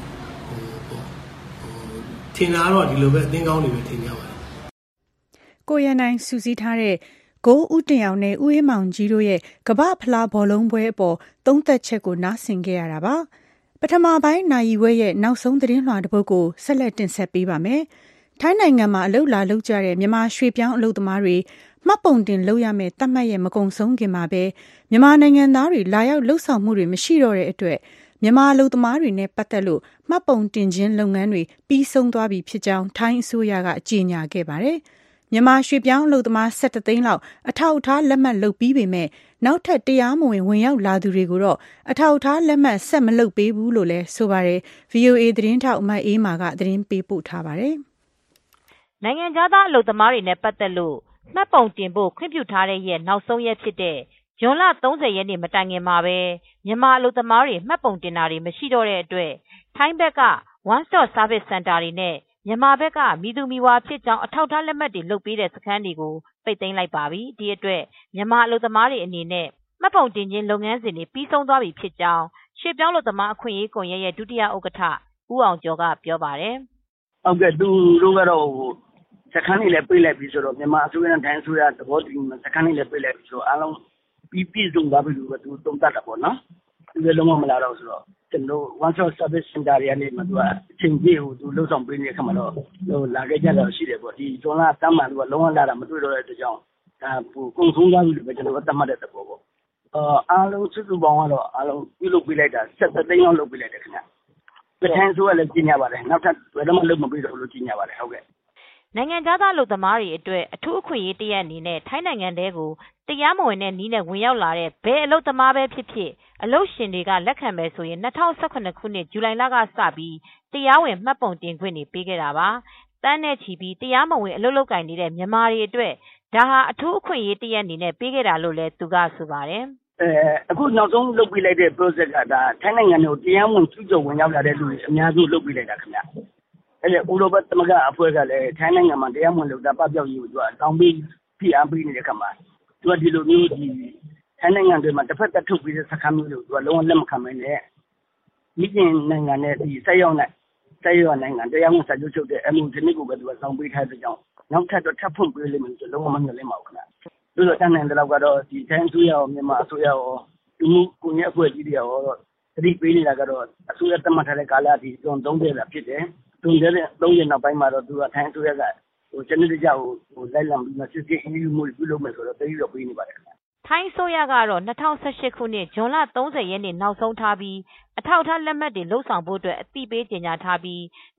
ထင်တာတော့ဒီလိုပဲအသင်းကောင်းတွေပဲထင်ကြပါတယ်ကိုရန်နိုင်စူးစီးထားတဲ့ကိုဦးတင်အောင်နဲ့ဦးအေးမောင်ကြီးတို့ရဲ့ကမ္ဘာဖလားဘောလုံးပွဲအပေါ်သုံးသက်ချက်ကိုနားဆင်ခဲ့ရတာပါပထမပိုင်းနိုင်ဝဲရဲ့နောက်ဆုံးသတင်းလွှာတစ်ပုဒ်ကိုဆက်လက်တင်ဆက်ပေးပါမယ်ထိုင်းနိုင်ငံမှာအလုပ်လာလုပ်ကြတဲ့မြန်မာရွှေပြောင်းအလုပ်သမားတွေမှတ်ပုံတင်လုပ်ရမယ့်တတ်မှတ်ရဲ့မကုံဆုံးခင်မှာပဲမြန်မာနိုင်ငံသားတွေလာရောက်လှုပ်ဆောင်မှုတွေမရှိတော့တဲ့အတွက်မြန်မာအလုပ်သမားတွေနဲ့ပတ်သက်လို့မှတ်ပုံတင်ခြင်းလုပ်ငန်းတွေပြီးဆုံးသွားပြီဖြစ်ကြောင်းထိုင်းအစိုးရကကြေညာခဲ့ပါတယ်။မြန်မာရွှေပြောင်းအလုပ်သမား17သိန်းလောက်အထောက်အထားလက်မှတ်လုပ်ပြီးပေမဲ့နောက်ထပ်တရားမဝင်ရောက်လာသူတွေကိုတော့အထောက်အထားလက်မှတ်ဆက်မလုပ်ပေးဘူးလို့လည်းဆိုပါတယ်။ VOA သတင်းထောက်မအေးမာကသတင်းပေးပို့ထားပါတယ်။နိုင်ငံသားအလုပ်သမားတွေနဲ့ပတ်သက်လို့မှတ်ပုံတင်ဖို့ခွင့်ပြုထားတဲ့ရက်နောက်ဆုံးရက်ဖြစ်တဲ့ဇွန်လ30ရက်နေ့မတိုင်ခင်မှာပဲမြန်မာအလုပ်သမားတွေမှတ်ပုံတင်တာတွေမရှိတော့တဲ့အတွက်ထိုင်းဘက်က One Stop Service Center တွေနဲ့မြန်မာဘက်ကမည်သူမည်ဝါဖြစ်ကြောင်းအထောက်အထားလက်မှတ်တွေလုပ်ပေးတဲ့စခန်းတွေကိုပိတ်သိမ်းလိုက်ပါပြီ။ဒီအတွက်မြန်မာအလုပ်သမားတွေအနေနဲ့မှတ်ပုံတင်ခြင်းလုပ်ငန်းစဉ်တွေပြီးဆုံးသွားပြီဖြစ်ကြောင်းရွှေပြောင်းအလုပ်သမားအခွင့်အရေးကွန်ရက်ရဲ့ဒုတိယဥက္ကဋ္ဌဦးအောင်ကျော်ကပြောပါတယ်။ဟုတ်ကဲ့သူတို့ကတော့စခန်းတွေလည်းပိတ်လိုက်ပြီဆိုတော့မြန်မာအစိုးရနဲ့ထိုင်းအစိုးရသဘောတူညီစခန်းတွေလည်းပိတ်လိုက်ပြီဆိုတော့အားလုံးပြည့်စုံသွားပြီလို့ပဲသူသုံးသပ်တာပေါ့နော်ဒီလိုလုံးဝမလာတော့ဆိုတော့ကျွန်တော် One Stop Service Center တွေကနေမှသူကအချိန်ပြည့်ကိုသူလှုပ်ဆောင်ပေးနေတဲ့ခါမှာတော့လာခဲ့ကြတော့ရှိတယ်ပေါ့ဒီဇွန်လတမ်းမှန်သူကလုံးဝလာတာမတွေ့တော့တဲ့အတွက်ကြောင့်ဒါကုန်ဆုံးသွားပြီလို့ပဲကျွန်တော်သတ်မှတ်တဲ့သဘောပေါ့အားလုံးစုစုပေါင်းကတော့အားလုံးပြုလုပ်ပေးလိုက်တာ17သိန်းလောက်လုပ်ပေးလိုက်တယ်ခင်ဗျပြည်ထိုင်ဆိုရလည်းကြီးညာပါတယ်နောက်ထပ်ဘယ်တော့မှလုပ်မပေးတော့လို့ကြီးညာပါတယ်ဟုတ်ကဲ့နိုင်ငံသားအလုပ်သမားတွေအတွက်အထူးအခွင့်အရေးတရက်အနေနဲ့ထိုင်းနိုင်ငံထဲကိုတရားမဝင်တဲ့နည်းနဲ့ဝင်ရောက်လာတဲ့ဘယ်အလုပ်သမားပဲဖြစ်ဖြစ်အလုပ်ရှင်တွေကလက်ခံမယ်ဆိုရင်2018ခုနှစ်ဇူလိုင်လကစပြီးတရားဝင်မှတ်ပုံတင်ခွင့်တွေပေးခဲ့တာပါ။တန်းနဲ့ချီပြီးတရားမဝင်အလုပ်လုပ်ကိုင်နေတဲ့မြန်မာတွေအတွက်ဒါဟာအထူးအခွင့်အရေးတရက်အနေနဲ့ပေးခဲ့တာလို့လည်းသူကဆိုပါတယ်။အခုနောက်ဆုံးလုပ်ပြလိုက်တဲ့ project ကဒါထိုင်းနိုင်ငံကိုတရားဝင်ကျူးကျော်ဝင်ရောက်လာတဲ့လူတွေအများစုလုပ်ပြလိုက်တာခင်ဗျ။အဲ့ဒီဥရောပသမဂ္ဂအဖွဲ့ကလည်းထိုင်းနိုင်ငံမှာတရားမဝင်လုပ်တာပပျောက်ရေးကိုသူကတောင်းပြီးဖိအားပေးနေတဲ့ခါမှာသူကဒီလိုမျိုးဒီထိုင်းနိုင်ငံတွေမှာတစ်ဖက်သက်ထုတ်ပြီးတဲ့စကားမျိုးတွေကိုသူကလုံးဝလက်မခံနိုင်နဲ့ဒီကျင်နိုင်ငံနဲ့ဒီဆက်ရောက်နိုင်ငံတရားဝင်စာချုပ်ချုပ်တဲ့ MOU ဒီနေ့ကိုပဲသူကစောင့်ပေးထားတဲ့ကြောင့်နောက်ထပ်တော့ထပ်ဖွင့်ပေးလိမ့်မယ်ဆိုလုံးဝမမျှော်လင့်ပါဘူးခင်ဗျ။ဒါဆိုတန်းနိုင်တဲ့လောက်ကတော့ဒီထိုင်းအစိုးရရောမြန်မာအစိုးရရောဒီမှုကိုညအဖွဲ့ကြီးတွေရောတတိပေးနေတာကတော့အစိုးရတတ်မှတ်ထားတဲ့ကာလအထိကျွန်း30လာဖြစ်တယ်။30ရက်နောက်ပိုင်းမှာတော့သူကထိုင်းအစိုးရကစနစ်တကျလိုက်လံပြီးမှစစ်စစ်အရေးယူမှုပြုလုပ်မယ်ဆိုတော့တတိတော့ပေးနေပါတယ်ခင်ဗျ။ထိုင်းအစိုးရကတော့2018ခုနှစ်ဇွန်လ30ရက်နေ့နောက်ဆုံးထားပြီးအထောက်အထားလက်မှတ်တွေလှုပ်ဆောင်ဖို့အတွက်အသိပေးကြေညာထားပြီး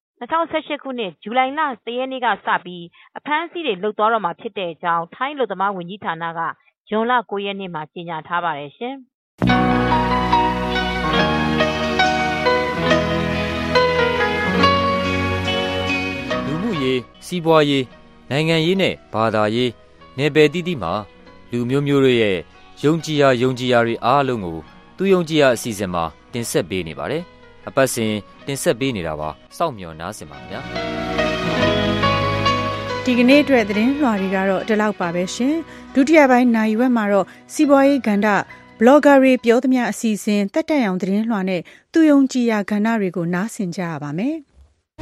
2018ခုနှစ်ဇူလိုင်လ1ရက်နေ့ကစပြီးအဖမ်းအဆီးတွေလုပ်သွားတော့မှာဖြစ်တဲ့အကြောင်းထိုင်းအလုပ်သမားဝန်ကြီးဌာနကဇွန်လ9ရက်နေ့မှာကြေညာထားပါတယ်ရှင်။လူမှုရေးစီးပွားရေးနိုင်ငံရေးနဲ့ဘာသာရေးနယ်ပယ်တိတိမှာလူမျိုးမျိုးတို့ရဲ့ယုံကြည်ရာတွေအားလုံးကိုသူယုံကြည်ရာအစီအစဉ်မှာတင်ဆက်ပေးနေပါတယ်။အပတ်စဉ်တင်ဆက်ပေးနေတာပါ။စောင့်မျှော်နားဆင်ပါခင်ဗျာ။ဒီကနေ့အတွက်သတင်းလွှာတွေကတော့ဒီလောက်ပါပဲရှင်။ဒုတိယပိုင်းနိုင်ရွက်မှာတော့စီးပွားရေးကဏ္ဍဘလော့ဂါတွေပြောသမျှအစီအစဉ်တက်တက်အောင်သတင်းလွှာနဲ့သူယုံကြည်ရာကဏ္ဍတွေကိုနားဆင်ကြရပါမယ်။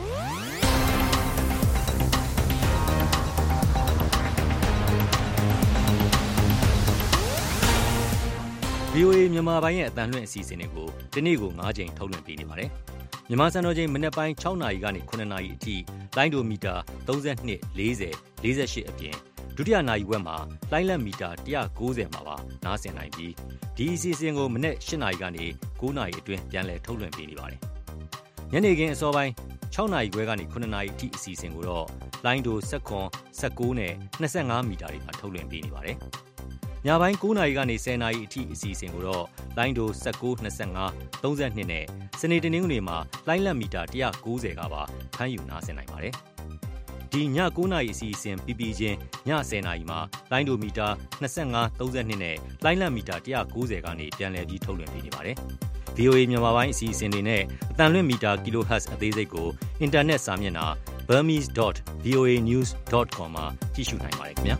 VOA မြန်မာပိုင်းရဲ့အတန်လွှင့်အစီအစဉ်တွေကိုဒီနေ့ကို9ချိန်ထုတ်လွှင့်ပေးနေပါတယ်။မြန်မာစံတော်ချိန်မနက်ပိုင်း6နာရီကနေ9နာရီအထိလိုင်းဒိုမီတာ32 40 48အပြင်ဒုတိယနာရီဝက်မှာလိုင်းလက်မီတာ190မှာပါနားဆင်နိုင်ပြီးဒီအစီအစဉ်ကိုမနက်8နာရီကနေ9နာရီအတွင်းပြန်လည်ထုတ်လွှင့်ပေးနေပါတယ်။ညနေခင်းအစောပိုင်း 6နာရီခွဲကနေ9နာရီအထိအစီအစဉ်ကိုတော့လိုင်းဒို19 19နဲ့25မီတာတွေမှာထုတ်လွှင့်ပေးနေပါတယ်။ညပိုင်း9နာရီကနေ10နာရီအထိအစီအစဉ်ကိုတော့လိုင်းဒို19 25 32နဲ့စနေတနင်္ဂနွေမှာလိုင်းလက်မီတာ190ကပါဖမ်းယူနားဆင်နိုင်ပါတယ်။ဒီည9နာရီအစီအစဉ်ပြီးပြီးချင်းည10နာရီမှာလိုင်းဒိုမီတာ25 32နဲ့လိုင်းလက်မီတာ190ကနေပြန်လည်ပြီးထုတ်လွှင့်ပေးနေပါတယ်။ VOA မြန်မာပိုင်းအစီအစဉ်တွေနဲ့အတန်လွင့်မီတာ kHz အသေးစိတ်ကိုအင်တာနက်စာမျက်နှာ burmese.voanews.com မှာကြည့်ရှုနိုင်ပါတယ်ခင်ဗျာ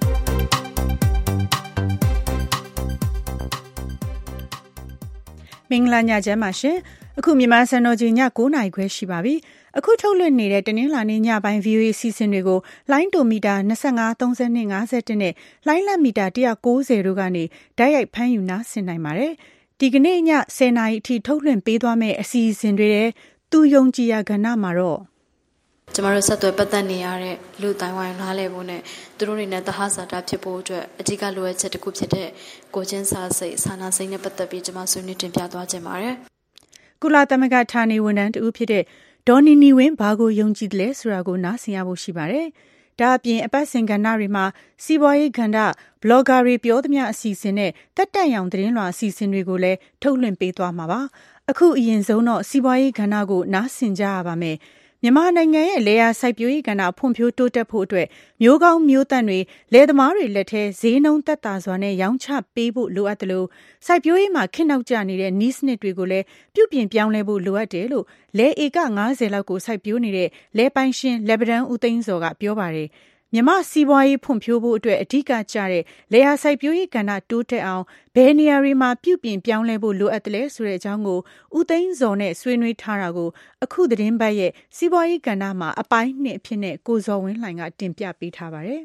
မင်္ဂလာညချမ်းပါရှင်အခုမြန်မာစံတော်ချိန်ည9:00နာရီခွဲရှိပါပြီအခုထုတ်လွှင့်နေတဲ့တနင်္လာနေ့ညပိုင်း VOA အစီအစဉ်တွေကိုလိုင်းတိုမီတာ25 32 51နဲ့လိုင်းလက်မီတာ190တို့ကနေတိုက်ရိုက်ဖမ်းယူနားဆင်နိုင်ပါတယ်ဒီကနေ့ည10နာရီအထိထုတ်လွှင့်ပေးသွားမယ့်အစီအစဉ်တွေရဲ့သူယုံကြည်ရာကဏ္ဍမှာတော့ကျမတို့ဆက်သွယ်ပတ်သက်နေရတဲ့လူတိုင်းဝိုင်းနားလည်ဖို့နဲ့သူတို့တွေနဲ့သဟဇာတဖြစ်ဖို့အတွက်အဓိကလိုအပ်ချက်တစ်ခုဖြစ်တဲ့ကိုချင်းစာစိတ်ဆန္ဒစိတ်နဲ့ပတ်သက်ပြီးကျမဆွေးနွေးတင်ပြသွားခြင်းပါတယ်ကုလသမဂ္ဂဌာနေဝန်ထမ်းတူဖြစ်တဲ့ဒေါ်နီနီဝင်းဘာကိုယုံကြည်တယ်လဲဆိုတာကိုနားဆင်ရဖို့ရှိပါတယ်ဒါအပြင်အပတ်စဉ်ကဏ္ဍတွေမှာစီးပွားရေးကဏ္ဍဘလော့ဂါတွေပြောသမျှအစီအစဉ်နဲ့တက်တက်ရောင်သတင်းလွှာအစီအစဉ်တွေကိုလည်းထုတ်လွှင့်ပေးသွားမှာပါအခုအရင်ဆုံးတော့စီးပွားရေးကဏ္ဍကိုနားဆင်ကြရပါမယ်မြန်မာနိုင်ငံရဲ့လယ်ယာစိုက်ပျိုးရေးကဏ္ဍဖွံ့ဖြိုးတိုးတက်ဖို့အတွက်မျိုးကောင်းမျိုးသန့်တွေလယ်သမားတွေလက်ထဲဈေးနှုန်းသက်သာစွာနဲ့ရောင်းချပေးဖို့လိုအပ်တယ်လို့စိုက်ပျိုးရေးမှာခေတ်နောက်ကျနေတဲ့နည်းစနစ်တွေကိုလည်းပြုပြင်ပြောင်းလဲဖို့လိုအပ်တယ်လို့လယ်ဧက90လောက်ကိုစိုက်ပျိုးနေတဲ့လယ်ပိုင်ရှင်လက်ပံတန်းဦးသိန်းစောကပြောပါတယ်မြန်မာစီးပွားရေးဖွံ့ဖြိုးဖို့အတွက်အဓိကကျတဲ့လယ်ယာစိုက်ပျိုးရေးကဏ္ဍတိုးတက်အောင်ဘယ်နေရာတွေမှာပြုပြင်ပြောင်းလဲဖို့လိုအပ်တယ်လဲဆိုတဲ့အကြောင်းကိုဦးသိန်းစောနဲ့ဆွေးနွေးထားတာကိုအခုသတင်းပတ်ရဲ့စီးပွားရေးကဏ္ဍမှာအပိုင်းနှစ်အဖြစ်နဲ့ကိုဇော်ဝင်းလှိုင်ကတင်ပြပေးထားပါတယ်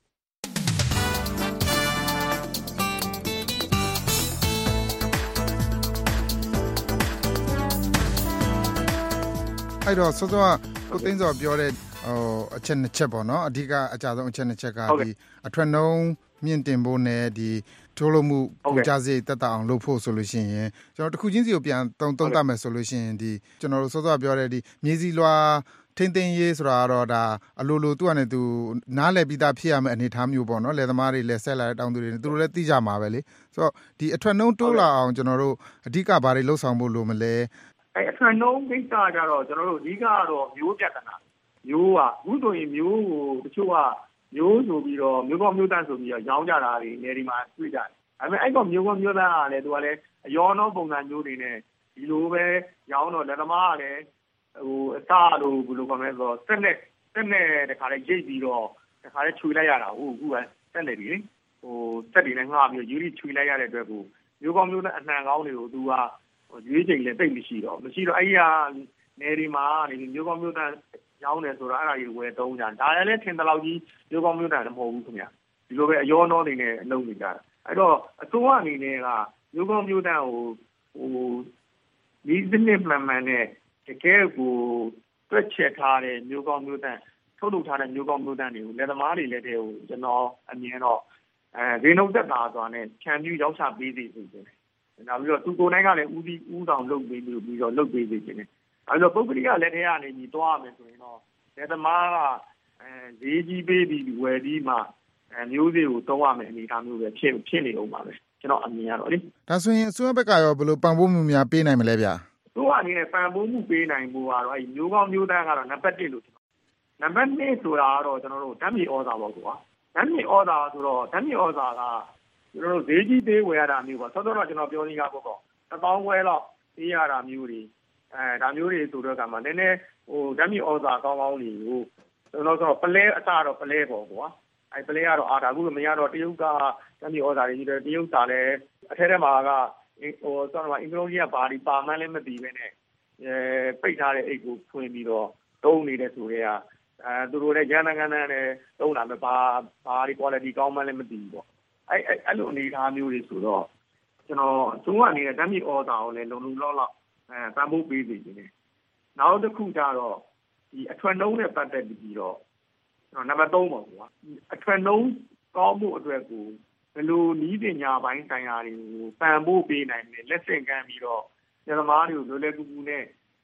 အဲ့တော့စောစောကကိုသိန်းစောပြောတဲ့အချက်နှစ်ချက်ပေါ့နော်အဓိကအကြဆုံးအချက်နှစ်ချက်ကဒီအထွတ်နှုံးမြင့်တင်ဖို့နဲ့ဒီထုတ်လုပ်မှုကုန်ကျစရိတ်တက်တာအောင်လုပ်ဖို့ဆိုလို့ရှိရင်ကျွန်တော်တစ်ခုချင်းစီကိုပြန်သုံးသပ်မယ်ဆိုလို့ရှိရင်ဒီကျွန်တော်တို့စောစောပြောတဲ့ဒီမြေစီလွှာထိမ့်သိမ်းရေးဆိုတာတော့ဒါအလိုလိုသူ့အနေနဲ့သူနားလည်ပြီးသားဖြစ်ရမယ့်အနေအထားမျိုးပေါ့နော်လယ်သမားတွေလည်းဆက်လာတဲ့တောင်သူတွေသူတို့လည်းသိကြမှာပဲလေဆိုတော့ဒီအထွတ်နှုံးတိုးလာအောင်ကျွန်တော်တို့အဓိကဘာတွေလှုပ်ဆောင်ဖို့လိုမလဲအထွတ်နှုံးကိစ္စကြတော့ကျွန်တော်တို့အဓိကတော့မျိုးပြဿနာမျိုးကအခုဆိုရင်မျိုးကိုတချို့ကမျိုးဆိုပြီးတော့မျိုးကောင်းမျိုးတန့်ဆိုပြီးတော့ရောင်းကြတာတွေနေဒီမှာတွေ့ကြတယ်။ဒါပေမဲ့အဲ့ကောင်မျိုးကောင်းမျိုးတန့်ကလည်းသူကလည်းအရောနှောပုံစံမျိုးတွေနဲ့ဒီလိုပဲရောင်းတော့လက်သမားကလည်းအစလို့ဘယ်လိုခေါ်မလဲဆိုတော့တက်နဲ့တခါလေးရိတ်ပြီးတော့တခါလေးခြွေလိုက်ရတာဟုတ်အခုကတက်နေပြီလေတက်တွေနဲ့ငှားပြီးယူရီခြွေလိုက်ရတဲ့အတွက်ကိုမျိုးကောင်းမျိုးတန့်အနှံကောင်းတွေကိုသူကရွေးချိန်လည်းတိတ်မရှိတော့အဲ့ဒီကနေဒီမှာနေမျိုးကောင်းမျိုးတန့်ရောင်းတယ်ဆိုတော့အဲ့ဒါကြီးဝယ်သုံးကြဒါလည်းထင်တယ်လို့ကြီးမျိုးကောင်းမျိုးတန်မဟုတ်ဘူးခင်ဗျဒီလိုပဲအယောနောနေနဲ့အလုံးနေကြတာအဲ့တော့အစိုးရအနေနဲ့ကမျိုးကောင်းမျိုးတန်ကိုဒီစနစ်မှန်နဲ့တကယ်ကိုတွက်ချက်ထားတဲ့မျိုးကောင်းမျိုးတန်ထုတ်လုပ်ထားတဲ့မျိုးကောင်းမျိုးတန်တွေကိုလက်သမားတွေလက်ထဲကိုကျွန်တော်အမြင်တော့ဈေးနှုန်းသက်သာစွာနဲ့ခြံပြူရောက်ချပေးစေချင်တယ်နောက်ပြီးတော့သူကိုယ်တိုင်ကလည်းဦးဆောင်လုပ်ပေးပြီးတော့လုပ်ပေးစေချင်တယ်အဲ့တော့ပုဂ္ဂလိကလက်ထဲကနေပြီးတွားရမယ်ဆိုရင်တော့လက်သမားကဈေးကြီးပေးပြီးဝယ်ပြီးမှမျိုးစေ့ကိုတုံးရမယ်အနေအထားမျိုးပဲဖြစ်နေအောင်ပါပဲကျွန်တော်အမြင်ရတော့လေဒါဆိုရင်အစိုးရဘက်ကရောဘယ်လိုပံ့ပိုးမှုများပေးနိုင်မလဲဗျာသူကအနေနဲ့ပံ့ပိုးမှုပေးနိုင်ဖို့ကတော့အဲ့မျိုးကောင်းမျိုးတန်းကတော့နံပါတ်1လို့နံပါတ်2ဆိုတာကတော့ကျွန်တော်တို့ဓာတ်မြေဩဇာပေါ့ကွာဓာတ်မြေဩဇာဆိုတော့ဓာတ်မြေဩဇာကကျွန်တော်တို့ဈေးကြီးသေးဝယ်ရတာမျိုးပေါ့ဆောတော့ကျွန်တော်ပြောနေကြပေါ့1000ခွဲလောက်ပေးရတာမျိုးတွေဒါမျိုးတွေဆိုတော့ကမှနည်းနည်းဓာတ်မြေဩဇာကောင်းကောင်းတွေကိုကျွန်တော်ဆိုပလဲအစတော့ပလဲပေါ့ကွာပလဲကတော့ဒါကူမရတော့တရုတ်ကဓာတ်မြေဩဇာတွေကြီးတယ်တရုတ်စာလည်းအထက်ထဲမှာကဆောတော့အင်္ဂလိပ်ကြီးကဘာဒီပါမှန်းလည်းမသိပဲနဲ့ပိတ်ထားတဲ့အိတ်ကိုဖွင့်ပြီးတော့တုံးနေတဲ့ဆိုတွေကသူတို့လည်းရန်နိုင်ငံနဲ့တုံးတာပဲဘာဒီ quality ကောင်းမှန်းလည်းမသိဘူးပေါ့အဲ့လိုအနေအထားမျိုးတွေဆိုတော့ကျွန်တော်သူကအနေနဲ့ဓာတ်မြေဩဇာကိုလည်းလုံလောက်ပံ့ပိုးပေးစီတယ်နောက်တစ်ခုကျတော့ဒီအထွတ်နှုံးနဲ့ပတ်သက်ပြီးတော့နံပါတ်3ပေါ့ကွာအထွတ်နှုံးကောင်းမှုအတွက်ကိုဘယ်လိုနည်းပညာပိုင်းဆိုင်ရာတွေကိုပံ့ပိုးပေးနိုင်တယ်လက်ဆင့်ကမ်းပြီးတော့ညီမတွေကိုလွယ်လွယ်ကူကူနဲ့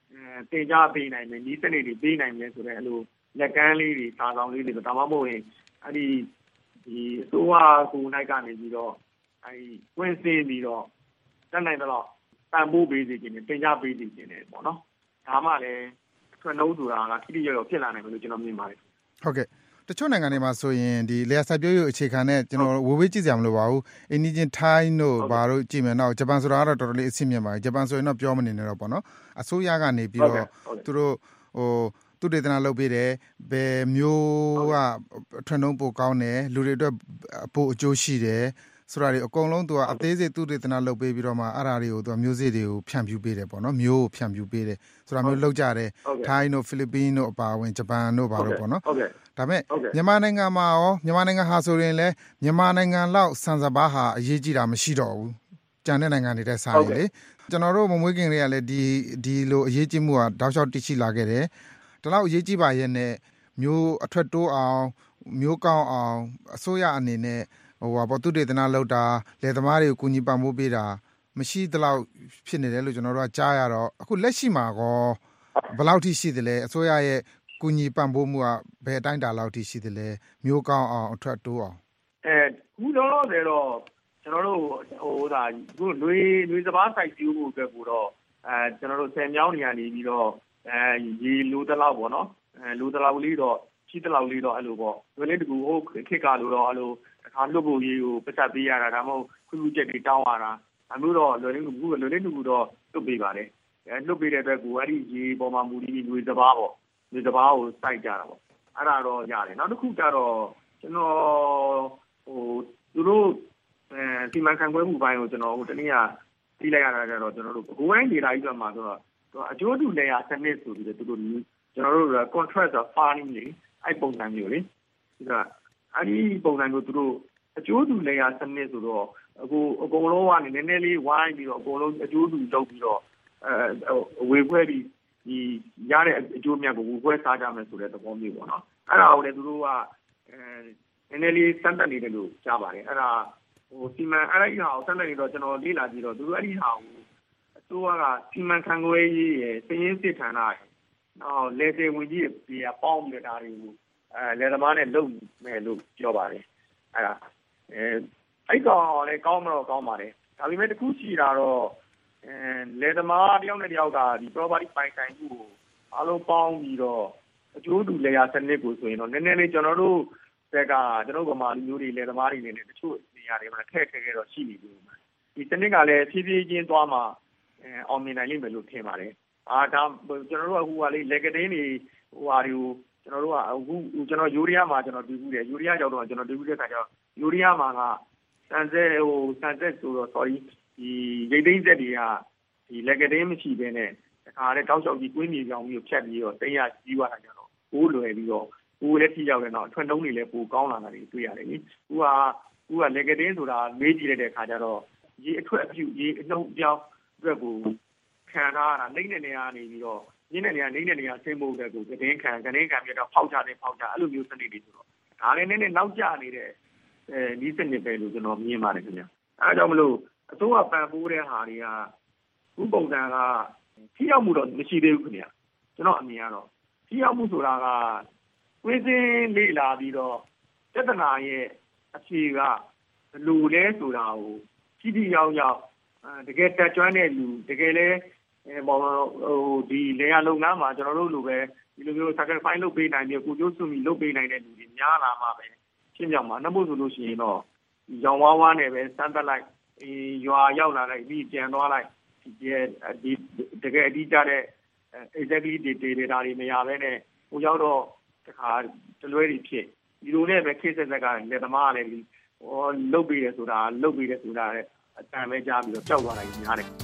တင်ကြားပေးနိုင်မယ်ဤစနစ်တွေပေးနိုင်မယ်ဆိုတဲ့အဲ့လိုလက်ကမ်းလေးတွေစာဆောင်လေးတွေဒါမှမဟုတ်ရင်အဲ့ဒီအစိုးရကိုနိုင်ကနေပြီးတော့အဲ့ဝင်စင်းပြီးတော့တက်နိုင်တော့တန်ဖိုးပေးစီခြင်းနဲ့တင်ကြားပေးစီခြင်းနဲ့ပေါ့နော်ဒါမှလည်းထွန်းနှုံးဆိုတာကခိတိရောဖြစ်လာနိုင်မယ်လို့ကျွန်တော်မြင်ပါတယ်ဟုတ်ကဲ့တချို့နိုင်ငံတွေမှာဆိုရင်ဒီလေယာစိုက်ပျိုးရေးအခြေခံနဲ့ကျွန်တော်ဝေဝေးကြည့်စရာမလိုပါဘူးအိန္ဒိချင်းထိုင်းတို့ဘာတို့ကြည့်မယ်နောက်ဂျပန်ဆိုတာကတော့တော်တော်လေးအဆင့်မြင့်ပါတယ်ဂျပန်ဆိုရင်တော့ပြောမနေနဲ့တော့ပေါ့နော်အစိုးရကနေပြီးတော့သူတို့သူတေသနာလုပ်ပေးတယ်ဘယ်မျိုးကထွန်းနှုံးပိုကောင်းတယ်လူတွေအတွက်ပိုအကျိုးရှိတယ်ဆိုတာတွေအကုန်လုံးသူကအသေးစိတ်သူတေသနာလုပ်ပေးပြီးတော့မှအဲ့ဓာတွေကိုသူကမျိုးစေ့တွေကိုဖြန့်ဖြူးပေးတယ်ပေါ့နော်မျိုးကိုဖြန့်ဖြူးပေးတယ်ဆိုတာမျိုးလုပ်ကြတယ်ထိုင်းတို့ဖိလစ်ပင်းတို့အပါအဝင်ဂျပန်တို့ဘာတို့ပေါ့နော်ဒါပေမဲ့မြန်မာနိုင်ငံမှာရောမြန်မာနိုင်ငံဟာဆိုရင်လည်းမြန်မာနိုင်ငံလောက်စံစပါးဟာအရေးကြီးတာမရှိတော့ဘူးကျန်တဲ့နိုင်ငံတွေတဲ့ဆိုင်လေကျွန်တော်တို့မမွေးခင်တွေကလည်းဒီလိုအရေးကြီးမှုကတောက်လျှောက်တည်ရှိလာခဲ့တယ်ဒီလောက်အရေးကြီးပါရဲ့နဲ့မျိုးအထွက်တိုးအောင်မျိုးကောင်းအောင်အစိုးရအနေနဲ့ပေါ့သူတေသနာလောက်တာလယ်သမားတွေကိုကူညီပံ့ပိုးပေးတာမရှိသလောက်ဖြစ်နေတယ်လို့ကျွန်တော်တို့ကကြားရတော့အခုလက်ရှိမှာကောဘယ်လောက်ထိရှိသလဲအစိုးရရဲ့ကူညီပံ့ပိုးမှုကဘယ်အတိုင်းတာလောက်ထိရှိသလဲမျိုးကောင်းအောင်အထွက်တိုးအောင်ခုတော့လည်းတော့ကျွန်တော်တို့ခုလွေစပါးစိုက်ပျိုးဖို့အတွက်ကိုတော့ကျွန်တော်တို့ဆယ်မြောင်းနေရနေပြီးတော့ရေလိုတလောက်ပေါ့နော်လိုတလောက်လေးတော့ရှိတလောက်လေးတော့အဲ့လိုပေါ့လွယ်လေးတကူဟိုခက်ကလို့တော့အဲ့လိုတစ်ခါလွတ်ဖို့ရေကိုပတ်သက်ပေးရတာဒါမှမဟုတ်ခွင့်ပြုချက်တွေတောင်းရတာအမျိုးတော့လွယ်လေးတကူတော့လွတ်ပေးပါတယ်လွတ်ပေးတဲ့အတွက်ကိုအဲ့ဒီရေပေါ်မှာမူတည်ပြီးလွေစပါးပေါ့လွေစပါးကိုစိုက်ကြတာပေါ့အဲ့ဒါတော့ရတယ်နောက်တစ်ခုကျတော့ကျွန်တော်သူတို့စီမံခန့်ခွဲမှုပိုင်းကိုကျွန်တော်တနည်းအားပြီးလိုက်ရတာကြတော့ကျွန်တော်တို့ဘိုးတိုင်းဒေတာကြီးတော့မှာဆိုတော့အကျိုးတူလေယာစနစ်ဆိုပြီးတော့သူတို့ကျွန်တော်တို့ contract of farming လေအဲ့ပုံစံမျိုးလေဒါအဲ့ဒီပုံစံမျိုးသူတို့အကျိုးတူလေယာစနစ်ဆိုတော့အခုအကုန်လုံးကနေနည်းနည်းလေးဝိုင်းပြီးတော့အကုန်လုံးအကျိုးတူလုပ်ပြီးတော့ဝေခွဲပြီးဒီရတဲ့အကျိုးမြတ်ကိုဝေခွဲစားကြမယ်ဆိုတဲ့သဘောမျိုးပေါ့နော်အဲ့ဒါကိုလည်းသူတို့ကနည်းနည်းလေးစမ်းသပ်နေတယ်လို့ကြားပါတယ်အဲ့ဒါစီမံအဲ့ဒီဟာကိုစမ်းသပ်နေတော့ကျွန်တော်လေ့လာကြည့်တော့သူတို့အဲ့ဒီဟာကိုအစိုးရကစီမံခန့်ခွဲရေးရဲ့စည်ရင်းစစ်ဌာနရဲ့နောက်လေသေဝင်ကြီးပြည်ပေါင်းနေတာတွေကိုလယ်သမားနဲ့လုပ်မယ်လို့ပြောပါတယ်အဲ့ဒါအဲ့ကောင်လည်းကောင်းမတော့ကောင်းပါတယ်ဒါပေမဲ့တခုရှိတာတော့လယ်သမားတယောက်နဲ့တယောက်ကဒီ property ပိုင်ဆိုင်မှုကိုအားလုံးပေါင်းပြီးတော့အကျိုးတူလေယာစနစ်ကိုဆိုရင်တော့နည်းနည်းလေးကျွန်တော်တို့ဘက်ကကျွန်တော်ဗမာလူမျိုးတွေလယ်သမားတွေနေတချို့နေရာတွေမှာထည့်ခဲတော့ရှိနေပြီဒီစနစ်ကလည်းဖြည်းဖြည်းချင်းသွားမှာအောင်မြင်နိုင်လိမ့်မယ်လို့ထင်ပါတယ်ဒါကျွန်တော်တို့အခုကလေလက်ကတင်းတွေဟိုဟာတွေကိုကျွန်တော်တို့ကအခုကျွန်တော်ယူရီးယားမှာကျွန်တော်တွေ့ဘူးတယ်ယူရီးယားကြောက်တော့ကျွန်တော်တွေ့ဘူးတဲ့ခါကျတော့ယူရီးယားမှာကစံဆက်ဆိုတော့ sorry ဒီရိတ်သိမ်းဆက်တွေကဒီလက်ကတင်းမရှိဘဲနဲ့တခါလေတောက်လျှောက်ကြီးကွင်းမြေပြောင်းပြီးဖြတ်ပြီးတော့တင်းရကြီးသွားတာကြတော့ဘိုးလွယ်ပြီးတော့ဘိုးလည်းထိရောက်တယ်တော့အထွန်းတုံးတွေလည်းပိုကောင်းလာတာတွေတွေ့ရတယ်နိအခုကလက်ကတင်းဆိုတာမေးကြည့်လိုက်တဲ့ခါကျတော့ရေအထွက်အပြုရေအနှုတ်ပြောင်းအတွက်ကိုခံထားတာနှိမ့်တဲ့နေရာနေပြီးတော့ညင်းတဲ့နေရာနှိမ့်တဲ့နေရာဆင်းဖို့အတွက်ကိုတင်းခံပြီးတော့ဖောက်ချအဲ့လိုမျိုးစနစ်တွေဆိုတော့ဒါလည်းနည်းနည်းနောက်ကျနေတဲ့ဒီစနစ်ပဲလို့ကျွန်တော်မြင်ပါတယ်ခင်ဗျအဲဒါကြောင့်မလို့အစိုးရပံ့ပိုးတဲ့ဟာတွေကဥပုံစံကထိရောက်မှုတော့မရှိသေးဘူးခင်ဗျကျွန်တော်အမြင်ကတော့ထိရောက်မှုဆိုတာကဝိစင်းလေ့လာပြီးတော့ပြဿနာရဲ့အဖြေကဘယ်လိုလဲဆိုတာကိုထိရောက်တကယ်တက်ကြွတဲ့လူတကယ်လဲဒီလေယာလုပ်ငန်းမှာကျွန်တော်တို့လိုပဲဒီလိုမျိုး sacrifice လုပ်ပေးနိုင်ပြီးကိုကျိုးစုမိလုပ်ပေးနိုင်တဲ့လူတွေများလာမှာပဲရှင်းပြမှာနှမို့ဆိုလို့ရှိရင်တော့ရောင်ဝါးနဲ့ပဲစမ်းသပ်လိုက်ရွာရောက်လာလိုက်ပြီးပြန်သွားလိုက်ဒီတကယ်အတိအကျတဲ့ exactly data တွေမရဘဲနဲ့ဟိုရောက်တော့တခါတလွဲတွေဖြစ်ဒီလိုနဲ့ပဲခေတ်ဆက်ဆက်ကလက်သမားလည်းလုတ်ပေးတယ်ဆိုတာအတန်ပဲကြားပြီးတော့ကြောက်သွားတာကြီးများတယ်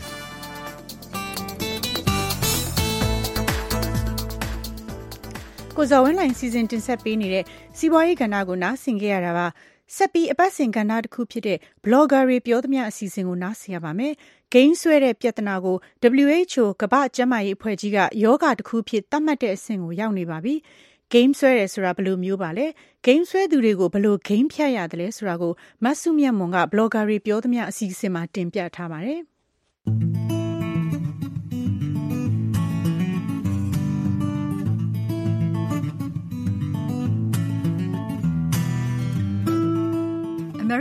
ကိုဇော်ဝင်းလိုင်စီစဉ်တင်ဆက်ပေးနေတဲ့စီးပွားရေးကဏ္ဍကိုနားဆင်ခဲ့ရတာပါဆက်ပြီးအပတ်စဉ်ကဏ္ဍတစ်ခုဖြစ်တဲ့ blogger တွေပြောသမျှအစီအစဉ်ကိုနားဆင်ရပါမယ်ဂိမ်းဆွဲတဲ့ပြဿနာကို WHO ကမ္ဘာ့ကျန်းမာရေးအဖွဲ့ကြီးကယောဂတစ်ခုဖြစ်သတ်မှတ်တဲ့အဆင့်ကိုရောက်နေပါပြီဂိမ်းဆွဲတယ်ဆိုတာဘယ်လိုမျိုးပါလဲဂိမ်းဆွဲသူတွေကိုဘယ်လိုဂိမ်းဖြတ်ရတယ်လဲဆိုတာကိုမဆုမြတ်မွန်က blogger တွေပြောသမျှအစီအစဉ်မှာတင်ပြထားပါတယ်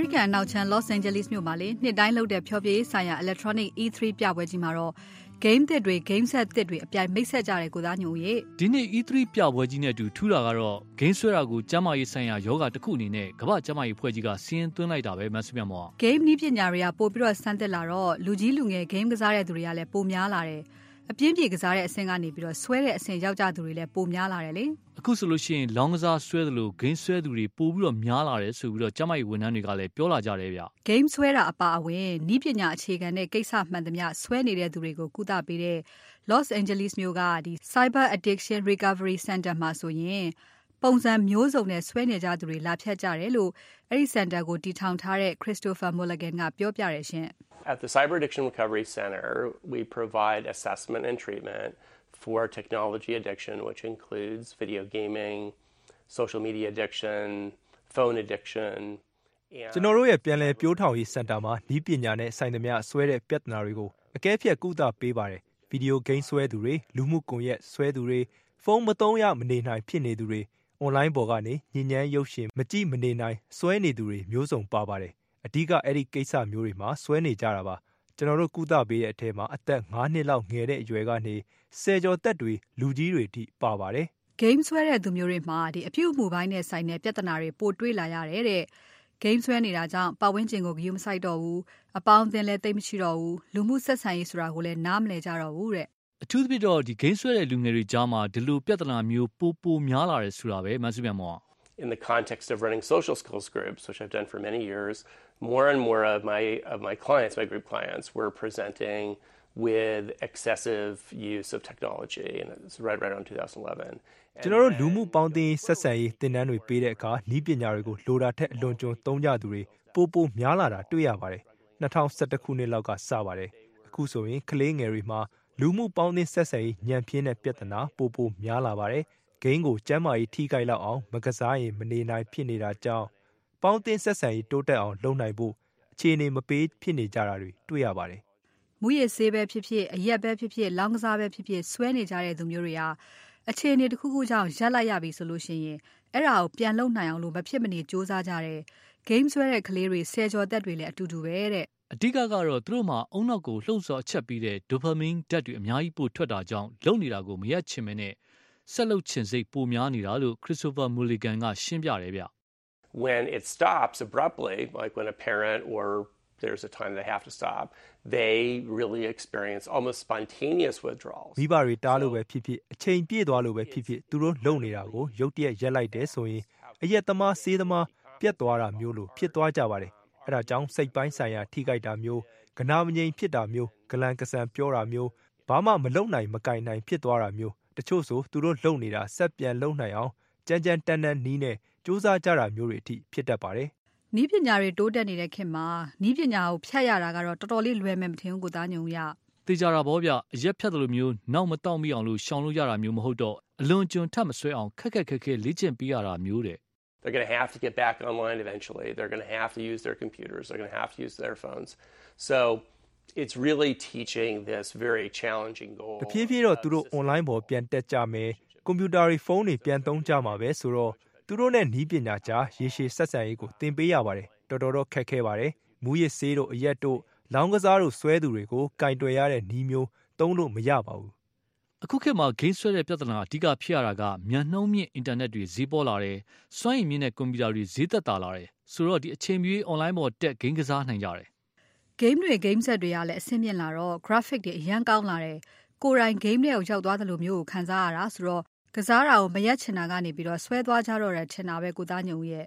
ရိကန်အနောက်ချမ်း Los Angeles မြို့မှာလေနှစ်တိုင်းလုပ်တဲ့ဖျော်ဖြေရေးဆိုင်ရာ Electronic E3 ပြပွဲကြီးမှာတော့ game သစ်တွေ game set သစ်တွေအပြိုင်မိတ်ဆက်ကြတဲ့ကိုသားညိုရေဒီနေ့ E3 ပြပွဲကြီးနဲ့အတူထူးတာကတော့ game ဆွဲတာကိုကျမ်းမာရေးဆိုင်ရာယောဂတစ်ခုအနေနဲ့ကမ္ဘာကျမ်းမာရေးဖွဲ့ကြီးကစီးရင်သွင်းလိုက်တာပဲမတ်စမြတ်မော game နည်းပညာတွေကပို့ပြီးတော့စမ်းသစ်လာတော့လူကြီးလူငယ် game ကစားတဲ့သူတွေကလည်းပိုများလာတယ်အပြင်းပြေကစားတဲ့အဆင့်ကနေပြီးတော့ဆွဲတဲ့အဆင့်ရောက်ကြသူတွေလည်းပိုများလာတယ်လေအခုဆိုလို့ရှိရင်လောင်းကစားဆွဲသလို game ဆွဲသူတွေပိုပြီးတော့များလာတယ်ဆိုပြီးတော့ကျမကြီးဝန်ထမ်းတွေကလည်းပြောလာကြတယ်ဗျ game ဆွဲတာအပါအဝင်နည်းပညာအခြေခံတဲ့ကိစ္စမှန်သမျှဆွဲနေတဲ့သူတွေကိုကုသပေးတဲ့ Los Angeles မြို့ကဒီ Cyber Addiction Recovery Center မှာဆိုရင်ပုံစံမျိုးစုံနဲ့ဆွဲနေကြသူတွေလာဖြတ်ကြတယ်လို့အဲ့ဒီ center ကိုတည်ထောင်ထားတဲ့ Christopher Mulligan ကပြောပြတယ်ရှင် At the Cyber Addiction Recovery Center, we provide assessment and treatment for technology addiction, which includes video gaming, social media addiction, phone addiction. ကျွန်တော်တို့ရဲ့ပြန်လည်ပြောထောင်ရေးစင်တာမှာဤပညာနဲ့ဆိုင်သမျှဆွဲတဲ့ပြဿနာတွေကိုအကဲဖြတ်ကုသပေးပါတယ်။ Video game ဆွဲသူတွေလူမှုကွန်ရက်ဆွဲသူတွေဖုန်းမသုံးရမနေနိုင်ဖြစ်နေသူတွေ online ပေါ်ကနေညဉ့်ဉန်းရုပ်ရှင်မကြည့်မနေနိုင်ဆွဲနေသူတွေမျိုးစုံပါပါတယ်။အဓိကအဲ့ဒီကိစ္စမျိုးတွေမှာဆွဲနေကြတာပါကျွန်တော်တို့ကုသပေးတဲ့အထက်မှာအသက်9နှစ်လောက်ငယ်တဲ့အရွယ်ကနေ10ကျော်သက်တွေလူကြီးတွေထိပါပါတယ် game ဆွဲတဲ့သူမျိုးတွေမှာဒီအပြုအမူပိုင်းနဲ့ဆိုင်တဲ့ပြဿနာတွေပိုတွေ့လာရတယ်တဲ့ game ဆွဲနေတာကြောင့်ပတ်ဝန်းကျင်ကိုဂရုမစိုက်တော့ဘူးအပေါင်းအသင်းလည်းတိတ်မရှိတော့ဘူးလူမှုဆက်ဆံရေးဆိုတာကိုလည်းနားမလည်ကြတော့ဘူးတဲ့အထူးသဖြင့်တော့ဒီ game ဆွဲတဲ့လူငယ်တွေကြားမှာဒီလိုပြဿနာမျိုးပိုများလာတယ်ဆိုတာပဲမဆုပြန်မော In the context of running social skills groups, which I've done for many years, more and more of my clients, my group clients, were presenting with excessive use of technology, and it's right around 2011. ကျွန်တော်တို့လူမှုပေါင်းသင်းဆက်ဆံရေးသင်တန်းတွေပေးတဲ့အခါဤပညာတွေကိုလိုတာထက်အလွန်ကျွံသုံးကြသူတွေပိုများလာတာတွေ့ရပါတယ်2011ခုနှစ်လောက်ကစပါတယ်အခုဆိုရင်ကလေးငယ်တွေမှာလူမှုပေါင်းသင်းဆက်ဆံရေးညံပြင်းတဲ့ပြဿနာပိုများလာပါတယ်ဂိမ်းကိုကျမ်းမာရေးထိခိုက်လောက်အောင်မကစားရင်မနေနိုင်ဖြစ်နေတာကြောင့်ပေါင်းသင်းဆက်ဆံရေးတိုးတက်အောင်လုပ်နိုင်ဖို့အခြေအနေမပေးဖြစ်နေကြတာတွေတွေ့ရပါတယ်မူရစေးပဲဖြစ်ဖြစ်အရက်ပဲဖြစ်ဖြစ်လောင်းကစားပဲဖြစ်ဖြစ်ဆွဲနေကြတဲ့သူမျိုးတွေဟာအခြေအနေတစ်ခုခုကြောင့်ရက်လိုက်ရပြီဆိုလို့ရှိရင်အဲ့ဒါကိုပြန်လုံနိုင်အောင်လို့မဖြစ်မနေစူးစမ်းကြတယ် game ဆွဲတဲ့ကလေးတွေ10ကျော်သက်တွေလည်းအတူတူပဲတဲ့အဓိကကတော့သူတို့မှာအုံနောက်ကိုလှုပ်ဆော်အချက်ပြီးတဲ့ dopamine ဓာတ်တွေအများကြီးပို့ထွက်တာကြောင့်လုံနေတာကိုမရက်ချင်မနဲ့ဆက်လုပ်ချင်စိတ်ပိုများနေတာလို့ Christopher Mulligan ကရှင်းပြတယ်ဗျ When it stops abruptly, like when a parent or there's a time they have to stop, they really experience almost spontaneous withdrawals. မိဘတွေတားလို့ပဲဖြစ်ဖြစ်အချိန်ပြည့်သွားလို့ပဲဖြစ်ဖြစ်သူတို့လုံနေတာကိုရုတ်တရက်ရက်လိုက်တယ်ဆိုရင်အရက်သမားဆေးသမားပြတ်သွားတာမျိုးလို့ဖြစ်သွားကြပါတယ်အဲ့ဒါကြောင့်စိတ်ပိုင်းဆိုင်ရာထိခိုက်တာမျိုးကနာမငြိမ်ဖြစ်တာမျိုးဂလန်ကဆန်ပြောတာမျိုးဘာမှမလုံနိုင်မကင်နိုင်ဖြစ်သွားတာမျိုးတချို့ဆိုသူတို့လုံနေတာဆက်ပြန်လုံနိုင်အောင်ကြမ်းကြမ်းတန်းတန်းနီးနဲ့စူးစမ်းကြတာမျိုးတွေအထိဖြစ်တတ်ပါတယ်နီးပညာတွေတိုးတက်နေတဲ့ခေတ်မှာနီးပညာကိုဖြတ်ရတာကတော့တော်တော်လေးလွယ်မယ်မထင်ဘူးကိုသားညုံရသိကြတာဗောဗျအရက်ဖြတ်တယ်လို့မျိုးနောက်မတောက်မိအောင်လို့ရှောင်လို့ရတာမျိုးမဟုတ်တော့အလွန်ကျွံထပ်မဆွဲအောင်ခက်ခဲလေ့ကျင့်ပေးရတာမျိုးတဲ့ They're going to have to get back online eventually. They're going to have to use their computers. They're going to have to use their phones. So it's really teaching this very challenging goal. တဖြည်းဖြည်းတော့သူတို့ online ပေါ်ပြန်တက်ကြမယ်။ကွန်ပျူတာတွေဖုန်းတွေပြန်သုံးကြမှာပဲဆိုတော့သူတို့နဲ့နီးပညာကြားရေရှည်ဆက်ဆံရေးကိုသင်ပေးရပါတယ်။တော်တော်ခက်ခဲပါတယ်။မူရစ်ဆေးတို့အရက်တို့လောင်းကစားတို့ဆွဲသူတွေကိုကင်တွယ်ရတဲ့နီးမျိုးသုံးလို့မရပါဘူးအခုခေတ်မှာ game ဆွဲတဲ့ပြဿနာအဓိကဖြစ်ရတာကမြန်နှုံးမြင့် internet တွေဈေးပေါ်လာတယ်။စွမ်းရည်မြင့်တဲ့ကွန်ပျူတာတွေဈေးသက်သာလာတယ်။ဆိုတော့ဒီအချိန်မီ online ပေါ်တက် game ကစားနိုင်ကြတယ်။ game တွေ game set တွေကလည်းအဆင့်မြင့်လာတော့ graphic တွေအရန်ကောင်းလာတယ်။ကိုယ်တိုင် game တွေကိုရောက်သွားသလိုမျိုးကိုခံစားရတာဆိုတော့ကစားတာကိုမရက်ချင်တာကနေပြီးတော့ဆွဲသွားကြတော့တယ်ထင်တာပဲကိုသားညုံရဲ့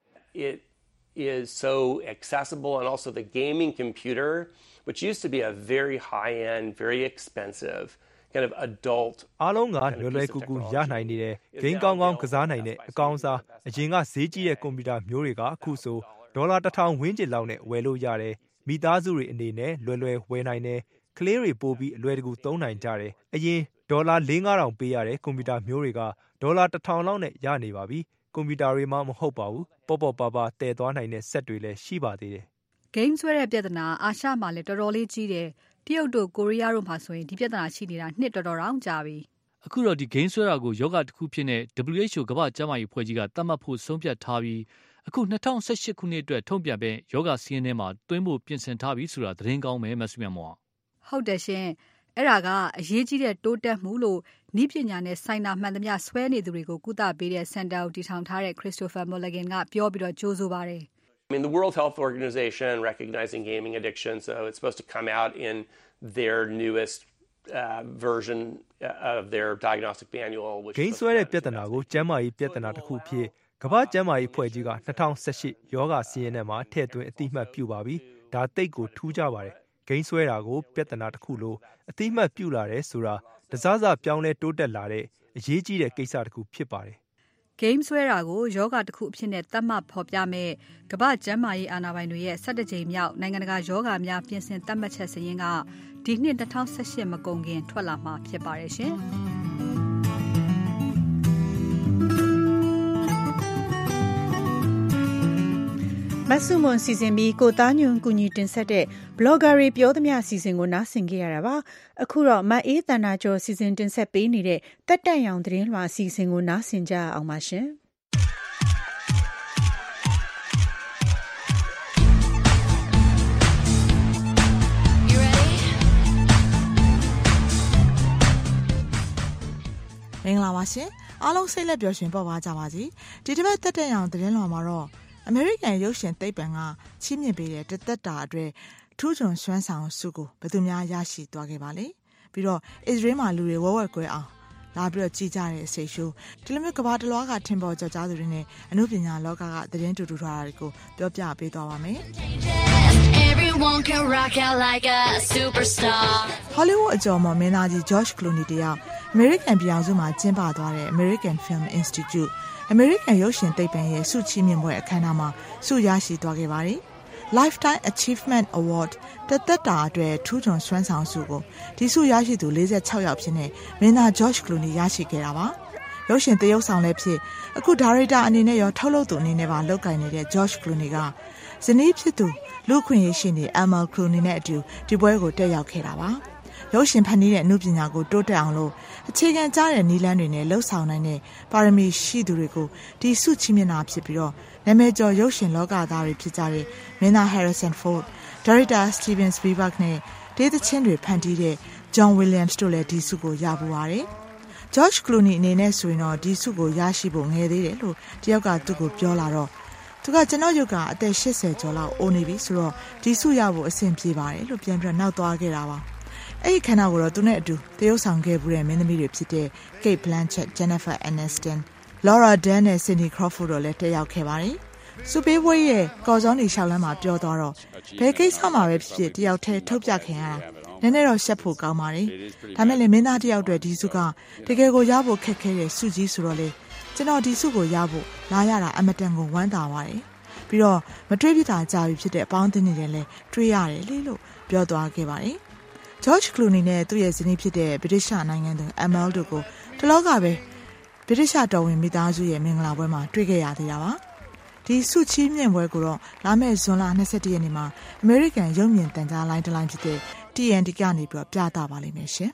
It is so accessible and also the gaming computer which used to be a very high end, very expensive kind of adult အားလုံးကလွယ်ကူကူရနိုင်နေတဲ့ဂိမ်းကောင်းကစားနိုင်တဲ့အကောင်အစားအရင်ကဈေးကြီးတဲ့ကွန်ပျူတာမျိုးတွေကအခုဆိုဒေါ်လာ1000ဝန်းကျင်လောက်နဲ့ဝယ်လို့ရတယ်မိသားစုတွေအနေနဲ့လွယ်ဝယ်နိုင်တယ်ကလေးတွေပို့ပြီးအလွယ်တကူသုံးနိုင်ကြတယ်အရင်ဒေါ်လာ4-500ပေးရတဲ့ကွန်ပျူတာမျိုးတွေကဒေါ်လာ1000လောက်နဲ့ရနေပါပြီကွန်ပျူတာတွေမှမဟုတ်ပါဘူးပေါ့ပါတည်သွားနိုင်တဲ့ဆက်တွေလည်းရှိပါသေးတယ် game ဆွဲတဲ့ပြဿနာအာရှမှာလည်းတော်တော်လေးကြီးတယ်တရုတ်တို့ကိုရီးယားတို့မှာဆိုရင်ဒီပြဿနာရှိနေတာနှစ်တော်တောင်ကြာပြီအခုတော့ဒီ game ဆွဲတာကိုယောဂတစ်ခုဖြစ်နေ WHO ကမ္ဘာ့ကျန်းမာရေးအဖွဲ့ကြီးကသတ်မှတ်ဖို့ဆုံးဖြတ်ထားပြီးအခု2018ခုနှစ်အတွက်ထုံ့ပြန်တဲ့ယောဂစီးရင်ထဲမှာတွင်းဖို့ပြင်ဆင်ထားပြီဆိုတာသတင်းကောင်းပဲမဆုမြတ်မောင်ဟုတ်တယ်ရှင်အဲ့ဒါကအရေးကြီးတဲ့တိုးတက်မှုလို့ဤပညာနဲ့ဆိုင်တာမှန်သမျှဆွဲနေသူတွေကိုကုသပေးတဲ့ Center ကိုတည်ထောင်ထားတဲ့ Christopher Mulligan ကပြောပြီးတော့ကြိုးဆိုပါတယ် I mean, the World Health Organization recognizing gaming addiction, so it's supposed to come out in their newest version of their diagnostic manual. Which ဂိမ်းဆွဲတဲ့ပြဿနာကိုကျန်းမာရေးပြဿနာတစ်ခုဖြစ်ကမ္ဘာ့ကျန်းမာရေးအဖွဲ့ကြီးက2018ယောဂစီးရင်ထဲမှာထည့်သွင်းအသိမှတ်ပြုပါပြီ။ဒါတိတ်ကိုထူးကြပါတယ်။ဂိမ်းဆွဲတာကိုပြဿနာတစ်ခုလို့အသိမှတ်ပြုလာတယ်ဆိုတာတစားစားပြောင်းလဲတိုးတက်လာတဲ့အရေးကြီးတဲ့ကိစ္စတစ်ခုဖြစ်ပါတယ်။ Game ဆွဲတာကိုယောဂတစ်ခုအဖြစ်နဲ့သတ်မှတ်ဖော်ပြမဲ့ကမ္ဘာ့ကျန်းမာရေးအာဏာပိုင်တွေရဲ့17ကြိမ်မြောက်နိုင်ငံတကာယောဂများပြင်ဆင်သတ်မှတ်ချက်စာရင်းကဒီနှစ်2018မကုန်ခင်ထွက်လာမှာဖြစ်ပါတယ်ရှင်။မဆုမွန်စီစဉ်ပြီးကိုသားညွန့်ကူညီတင်ဆက်တဲ့ blogger တွေပြောသမျှစီစဉ်ကိုနားဆင်ကြရတာပါအခုတော့မအေးတန်နာကျော်စီစဉ်တင်ဆက်ပေးနေတဲ့တက်တက်ရောင်သတင်းလွှာစီစဉ်ကိုနားဆင်ကြအောင်ပါရှင်မင်္ဂလာပါရှင်အားလုံးစိတ်လက်ပျော်ရွှင်ပေါ်ပါကြပါစေဒီတစ်ပတ်တက်တက်ရောင်သတင်းလွှာမှာတော့အမေရိကန်ရုပ်ရှင်သိပ္ပံကချီးမြှင့်ပေးတဲ့တသက်တာအတွက်ထူးချွန်စွမ်းဆောင်ဆုကိုဘယ်သူများရရှိသွားခဲ့ပါလဲပြီးတော့အစ္စရေးမှာလူတွေဝက်ကွဲအောင်လာပြီးတော့ကြည်ကြတဲ့အစိတ်ရှိုးဒီလိုမျိုးကမ္ဘာတစ်လွှားကထင်ပေါ်ကျော်ကြားသူတွေနဲ့အမှုပညာလောကကသတင်းတူတူထားတာတွေကိုပြောပြပေးသွားပါမယ် Everyone can rock out like a superstar Hollywood အကျော်မော်မင်းသားကြီး George Clooney တယောက်အမေရိကန်ပြည်အောင်စုမှာကျင်းပသွားတဲ့ American Film Instituteအမေရိကန်ရုပ်ရှင်သိပ္ပံရဲ့ဆုချီးမြှင့်ပွဲအခမ်းအနားမှာဆုရရှိသွားခဲ့ပါတယ်။ Lifetime Achievement Award တသက်တာအတွက်ထူးချွန်စွမ်းဆောင်ဆုကိုဒီဆုရရှိသူ46ယောက်ဖြစ်နေမင်းသား George Clooney ရရှိခဲ့တာပါ။ရုပ်ရှင်သရုပ်ဆောင်လည်းဖြစ်အခုဒါရိုက်တာအနေနဲ့ရောထုတ်လုပ်သူအနေနဲ့ပါလုပ်ကိုင်နေတဲ့ George Clooney ကဇနီးဖြစ်သူလူခွင့်ရေးရှင်နေ Amal Clooney နဲ့အတူဒီပွဲကိုတက်ရောက်ခဲ့တာပါ။ရုပ်ရှင်ဖန်တီးတဲ့အမှုပညာကိုတိုးတက်အောင်လို့အခြေခံကျတဲ့နည်းလမ်းတွေနဲ့လှုပ်ဆောင်နိုင်တဲ့ပါရမီရှိသူတွေကိုဒီဆုချီးမြှင့်တာဖြစ်ပြီးတော့နာမည်ကျော်ရုပ်ရှင်လောကသားတွေဖြစ်ကြတဲ့မင်းသား Harrison Ford, Director Steven Spielberg နဲ့ဒေသချင်းတွေဖန်တီးတဲ့ John Williams တို့လည်းဒီဆုကိုရပူပါတယ်။ George Clooney အနေနဲ့ဆိုရင်တော့ဒီဆုကိုရရှိဖို့ငယ်သေးတယ်လို့တယောက်ကသူ့ကိုပြောလာတော့သူကကျွန်တော်ရုပ်ကအသက်80ကျော်လောက်အိုနေပြီဆိုတော့ဒီဆုရဖို့အဆင်ပြေပါတယ်လို့ပြန်ပြီးနောက်သွားခဲ့တာပါ။အဲ့ဒီခန္ဓာကိုတော့သူနဲ့အတူတရုပ်ဆောင်ခဲ့ဘူးတဲ့မင်းသမီးတွေဖြစ်တဲ့ Kate Blanchett, Jennifer Aniston, Laura Dern နဲ့ Cindy Crawford တို့လည်းတက်ရောက်ခဲ့ပါတယ်။စူပေးပွဲရဲ့ကော်စောနေလျှောက်လမ်းမှာပြောသွားတော့ဘယ်ကိစ္စမှာပဲဖြစ်ဖြစ်တယောက်တည်းထုတ်ပြခင်ရတာနည်းနည်းတော့ရှက်ဖို့ကောင်းပါတယ်။ဒါမဲ့လည်းမင်းသားတယောက်အတွက်ဒီဆုကတကယ်ကိုရဖို့ခက်ခဲတဲ့ဆုကြီးဆိုတော့လေကျွန်တော်ဒီဆုကိုရဖို့လာရတာအမတန်ကိုဝမ်းသာပါတယ်။ပြီးတော့မတွေ့ပြတာကြာပြီဖြစ်တဲ့အပေါင်းအသင်းတွေလည်းတွေ့ရတယ်လေလို့ပြောသွားခဲ့ပါတယ်။ George Clooney နဲ့သူ့ရဲ့ဇနီးဖြစ်တဲ့ဗြိတိရှနိုင်ငံသူ Amal တို့ကိုတလောကပဲဗြိတိရှတော်ဝင်မိသားစုရဲ့မင်္ဂလာပွဲမှာတွေ့ခဲ့ရသေးတာပါဒီဆုချီးမြှင့်ပွဲကိုတော့လာမယ့်ဇွန်လ21ရက်နေ့မှာ American ရုပ်မြင်သံကြားလိုင်းတစ်လိုင်းဖြစ်တဲ့ TNT ကနေပြီးပြသပါလိမ့်မယ်ရှင်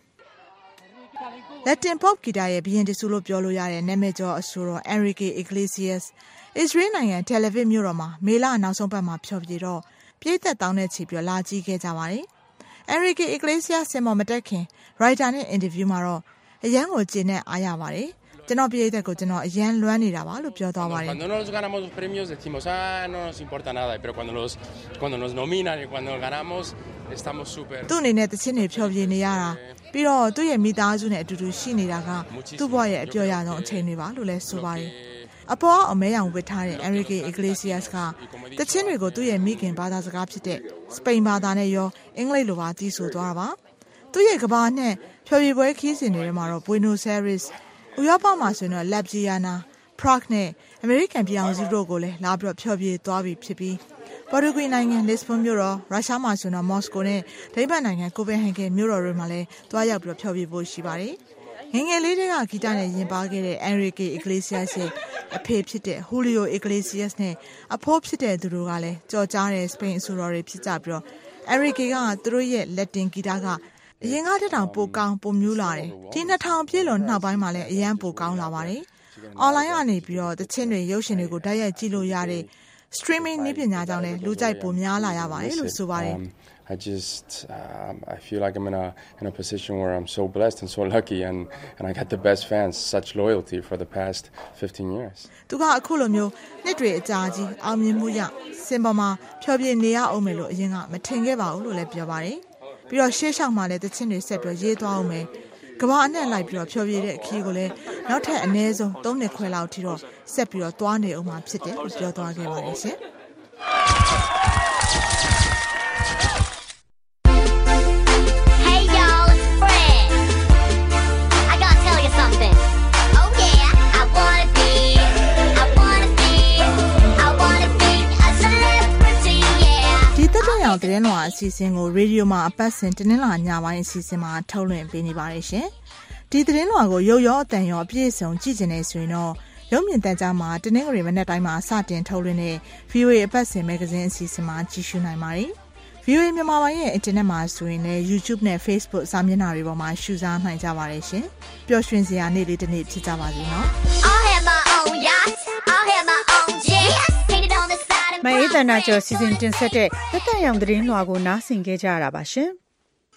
Latin Pop ဂီတရဲ့ဘီရင်တဆူလို့ပြောလို့ရတဲ့နာမည်ကျော်အဆိုတော် Enrique Iglesias အစ္စရေးနိုင်ငံ Tel Aviv မြို့တော်မှာမေလနောက်ဆုံးပတ်မှာဖျော်ဖြေတော့ပြည်သက်တောင်းတဲ့ချီပြီးလာကြည့်ခဲ့ကြပါတယ်Enrique Iglesias ဆင်မော်မတက်ခင် writer နဲ့ interview မှာတော့အရန်ကိုကျင်းနဲ့အားရပါတယ်ကျွန်တော်ပြည်သက်ကိုကျွန်တော်အရန်လွမ်းနေတာပါလို့ပြောသွားပါတယ် Cuando nos ganamos los premios decimos no nos importa nada pero cuando nos nominan y cuando ganamos estamos súper သူ့အနေနဲ့တချင်းတွေဖျော်ဖြေနေရတာပြီးတော့သူ့ရဲ့မိသားစုနဲ့အတူတူရှိနေတာကသူ့ဘဝရဲ့အပျော်ရဆုံးအချိန်တွေပါလို့လည်းဆိုပါတယ်အပေါ်အမဲရောင်ဝတ်ထားတဲ့ Enrique Iglesias ကတချင်းတွေကိုသူ့ရဲ့မိခင်ဘာသာစကားဖြစ်တဲ့စပိန်ဘာသာနဲ့ရောအင်္ဂလိပ်လိုပါတီးဆိုသွားတာပါသူ့ရဲ့ကဘာနဲ့ဖျော်ဖြေပွဲခီးစဉ်တွေမှာတော့ Buenos Aires ဥရောပမှာဆိုရင်တော့ Ljubljana, Prague နဲ့ American ပြည်အောင်စုတို့ကိုလည်းလာပြီးတော့ဖျော်ဖြေသွားပြီဖြစ်ပြီးပေါ်တူဂီနိုင်ငံ Lisbon မြို့တော်ရုရှားမှာဆိုတော့ Moscow နဲ့ဒိဗတ်နိုင်ငံ Copenhagen မြို့တော်တွေမှာလည်းတွားရောက်ပြီးတော့ဖျော်ဖြေဖို့ရှိပါတယ်ငငယ်လေးတွေကဂီတနဲ့ယဉ်ပါခဲ့တဲ့ Enrique Iglesias ရဲ့အဖေဖြစ်တဲ့ Julio Iglesias နဲ့အဖိုးဖြစ်တဲ့သူတို့ကလည်းကြော်ကြားတဲ့စပိန်အဆိုတော်တွေဖြစ်ကြပြီးတော့ Enrique ကသူတို့ရဲ့ Latin ဂီတကအရင်ကတည်းကပိုကောင်းပိုမြူးလာတယ်ဒီ2000ပြည့်လွန်နောက်ပိုင်းမှာလည်းအရန်ပိုကောင်းလာပါတယ် online ကနေပြီးတော့တခြင်းတွေရုပ်ရှင်တွေကိုတိုက်ရိုက်ကြည့်လို့ရတဲ့ streaming နည်းပညာကြောင့်လည်းလူကြိုက်ပိုများလာရပါတယ်လို့ဆိုပါတယ် I feel like I'm in a position where I'm so blessed and so lucky and I got the best fans, such loyalty for the past 15 years. သူကအခုလိုမျိုးနှစ်တွေအကြာကြီးအောင်မြင်မှုရစင်ပေါ်မှာဖျော်ဖြေနေရအောင်မယ်လို့အရင်ကမထင်ခဲ့ပါဘူးလို့လည်းပြောပါတယ်ပြီးတော့ရှေ့လျှောက်မှာလည်းတခြင်းတွေဆက်ပြီးရေးသွားအောင်မယ်ကဘာအနဲ့လိုက်ပြီးတော့ဖျော်ဖြေတဲ့အခီးကိုလည်းနောက်ထပ်အနည်းဆုံး3နှစ်ခွဲလောက်ထိတော့ဆက်ပြီးတော့သွားနေအောင်မှာဖြစ်တယ်လို့ပြောသွားခဲ့ပါတယ်ရှင်သတင်းလွှာအစီအစဉ်ကိုရေဒီယိုမှာအပတ်စဉ်တင်းလာညပိုင်းအစီအစဉ်မှာထုတ်လွှင့်ပေးနေပါတယ်ရှင်။ဒီသတင်းလွှာကိုရုပ်ရောအသံရောအပြည့်အစုံကြည့်ကျင်နေဆိုရင်တော့ရုပ်မြင်သံကြားမှာတင်းငွေမနေ့တိုင်းမှာစတင်ထုတ်လွှင့်တဲ့ VOA အပတ်စဉ်မဂ္ဂဇင်းအစီအစဉ်မှာကြည့်ရှုနိုင်ပါတယ်။ VOA မြန်မာပိုင်းရဲ့အင်တာနက်မှာဆိုရင်လည်း YouTube နဲ့ Facebook စာမျက်နှာတွေပေါ်မှာရှုစားနိုင်ကြပါတယ်ရှင်။ပျော်ရွှင်စရာနေ့လေးတစ်နေ့ဖြစ်ကြပါစေနော်။ I'll have my own yacht. I'll have my own jet. Painted on the side of မအေးတနာကျော်စီစဉ်တင်ဆက်တဲ့သက်သက်ရောင်သတင်းလွှာကိုနားဆင်ခဲ့ကြရတာပါရှင်။